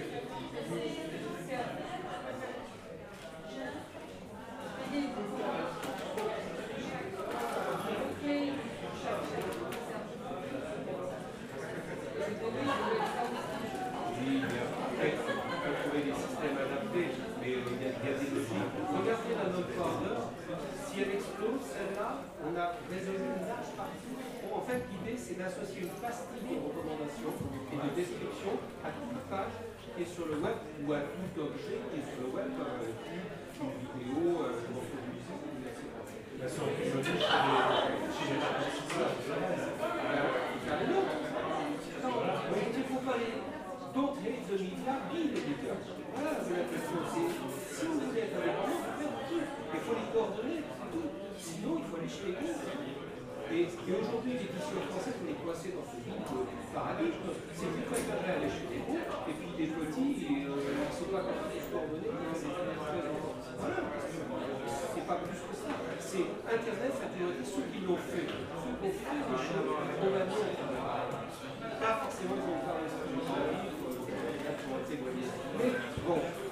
Regardez la note corner, si elle explose, celle-là, on a résolu une large partie. En fait, l'idée, c'est d'associer une pastille de recommandations et de description à toute page qui est sur le web ou à tout objet qui est sur le web, comme une vidéo, une morceau de musique, etc. La surprise chez les investisseurs, il faut pas les. Donc, les demi-milliards, qui l'éditeur? Voilà la question. C'est si vous voulez être indépendant, il faut les coordonner, c'est tout. Sinon, il faut aller chez les groupes. Et aujourd'hui, l'édition française, on est coincé dans ce paradigme. C'est plus préféré aller chez les groupes, et puis les petits, ils ne sont pas capables de se coordonner. Voilà. C'est pas plus que ça. C'est Internet, ça priorité ceux qui l'ont fait. Ceux qui ont fait des choses, on a mis pas forcément qu'ils vont faire les choses. Mais bon,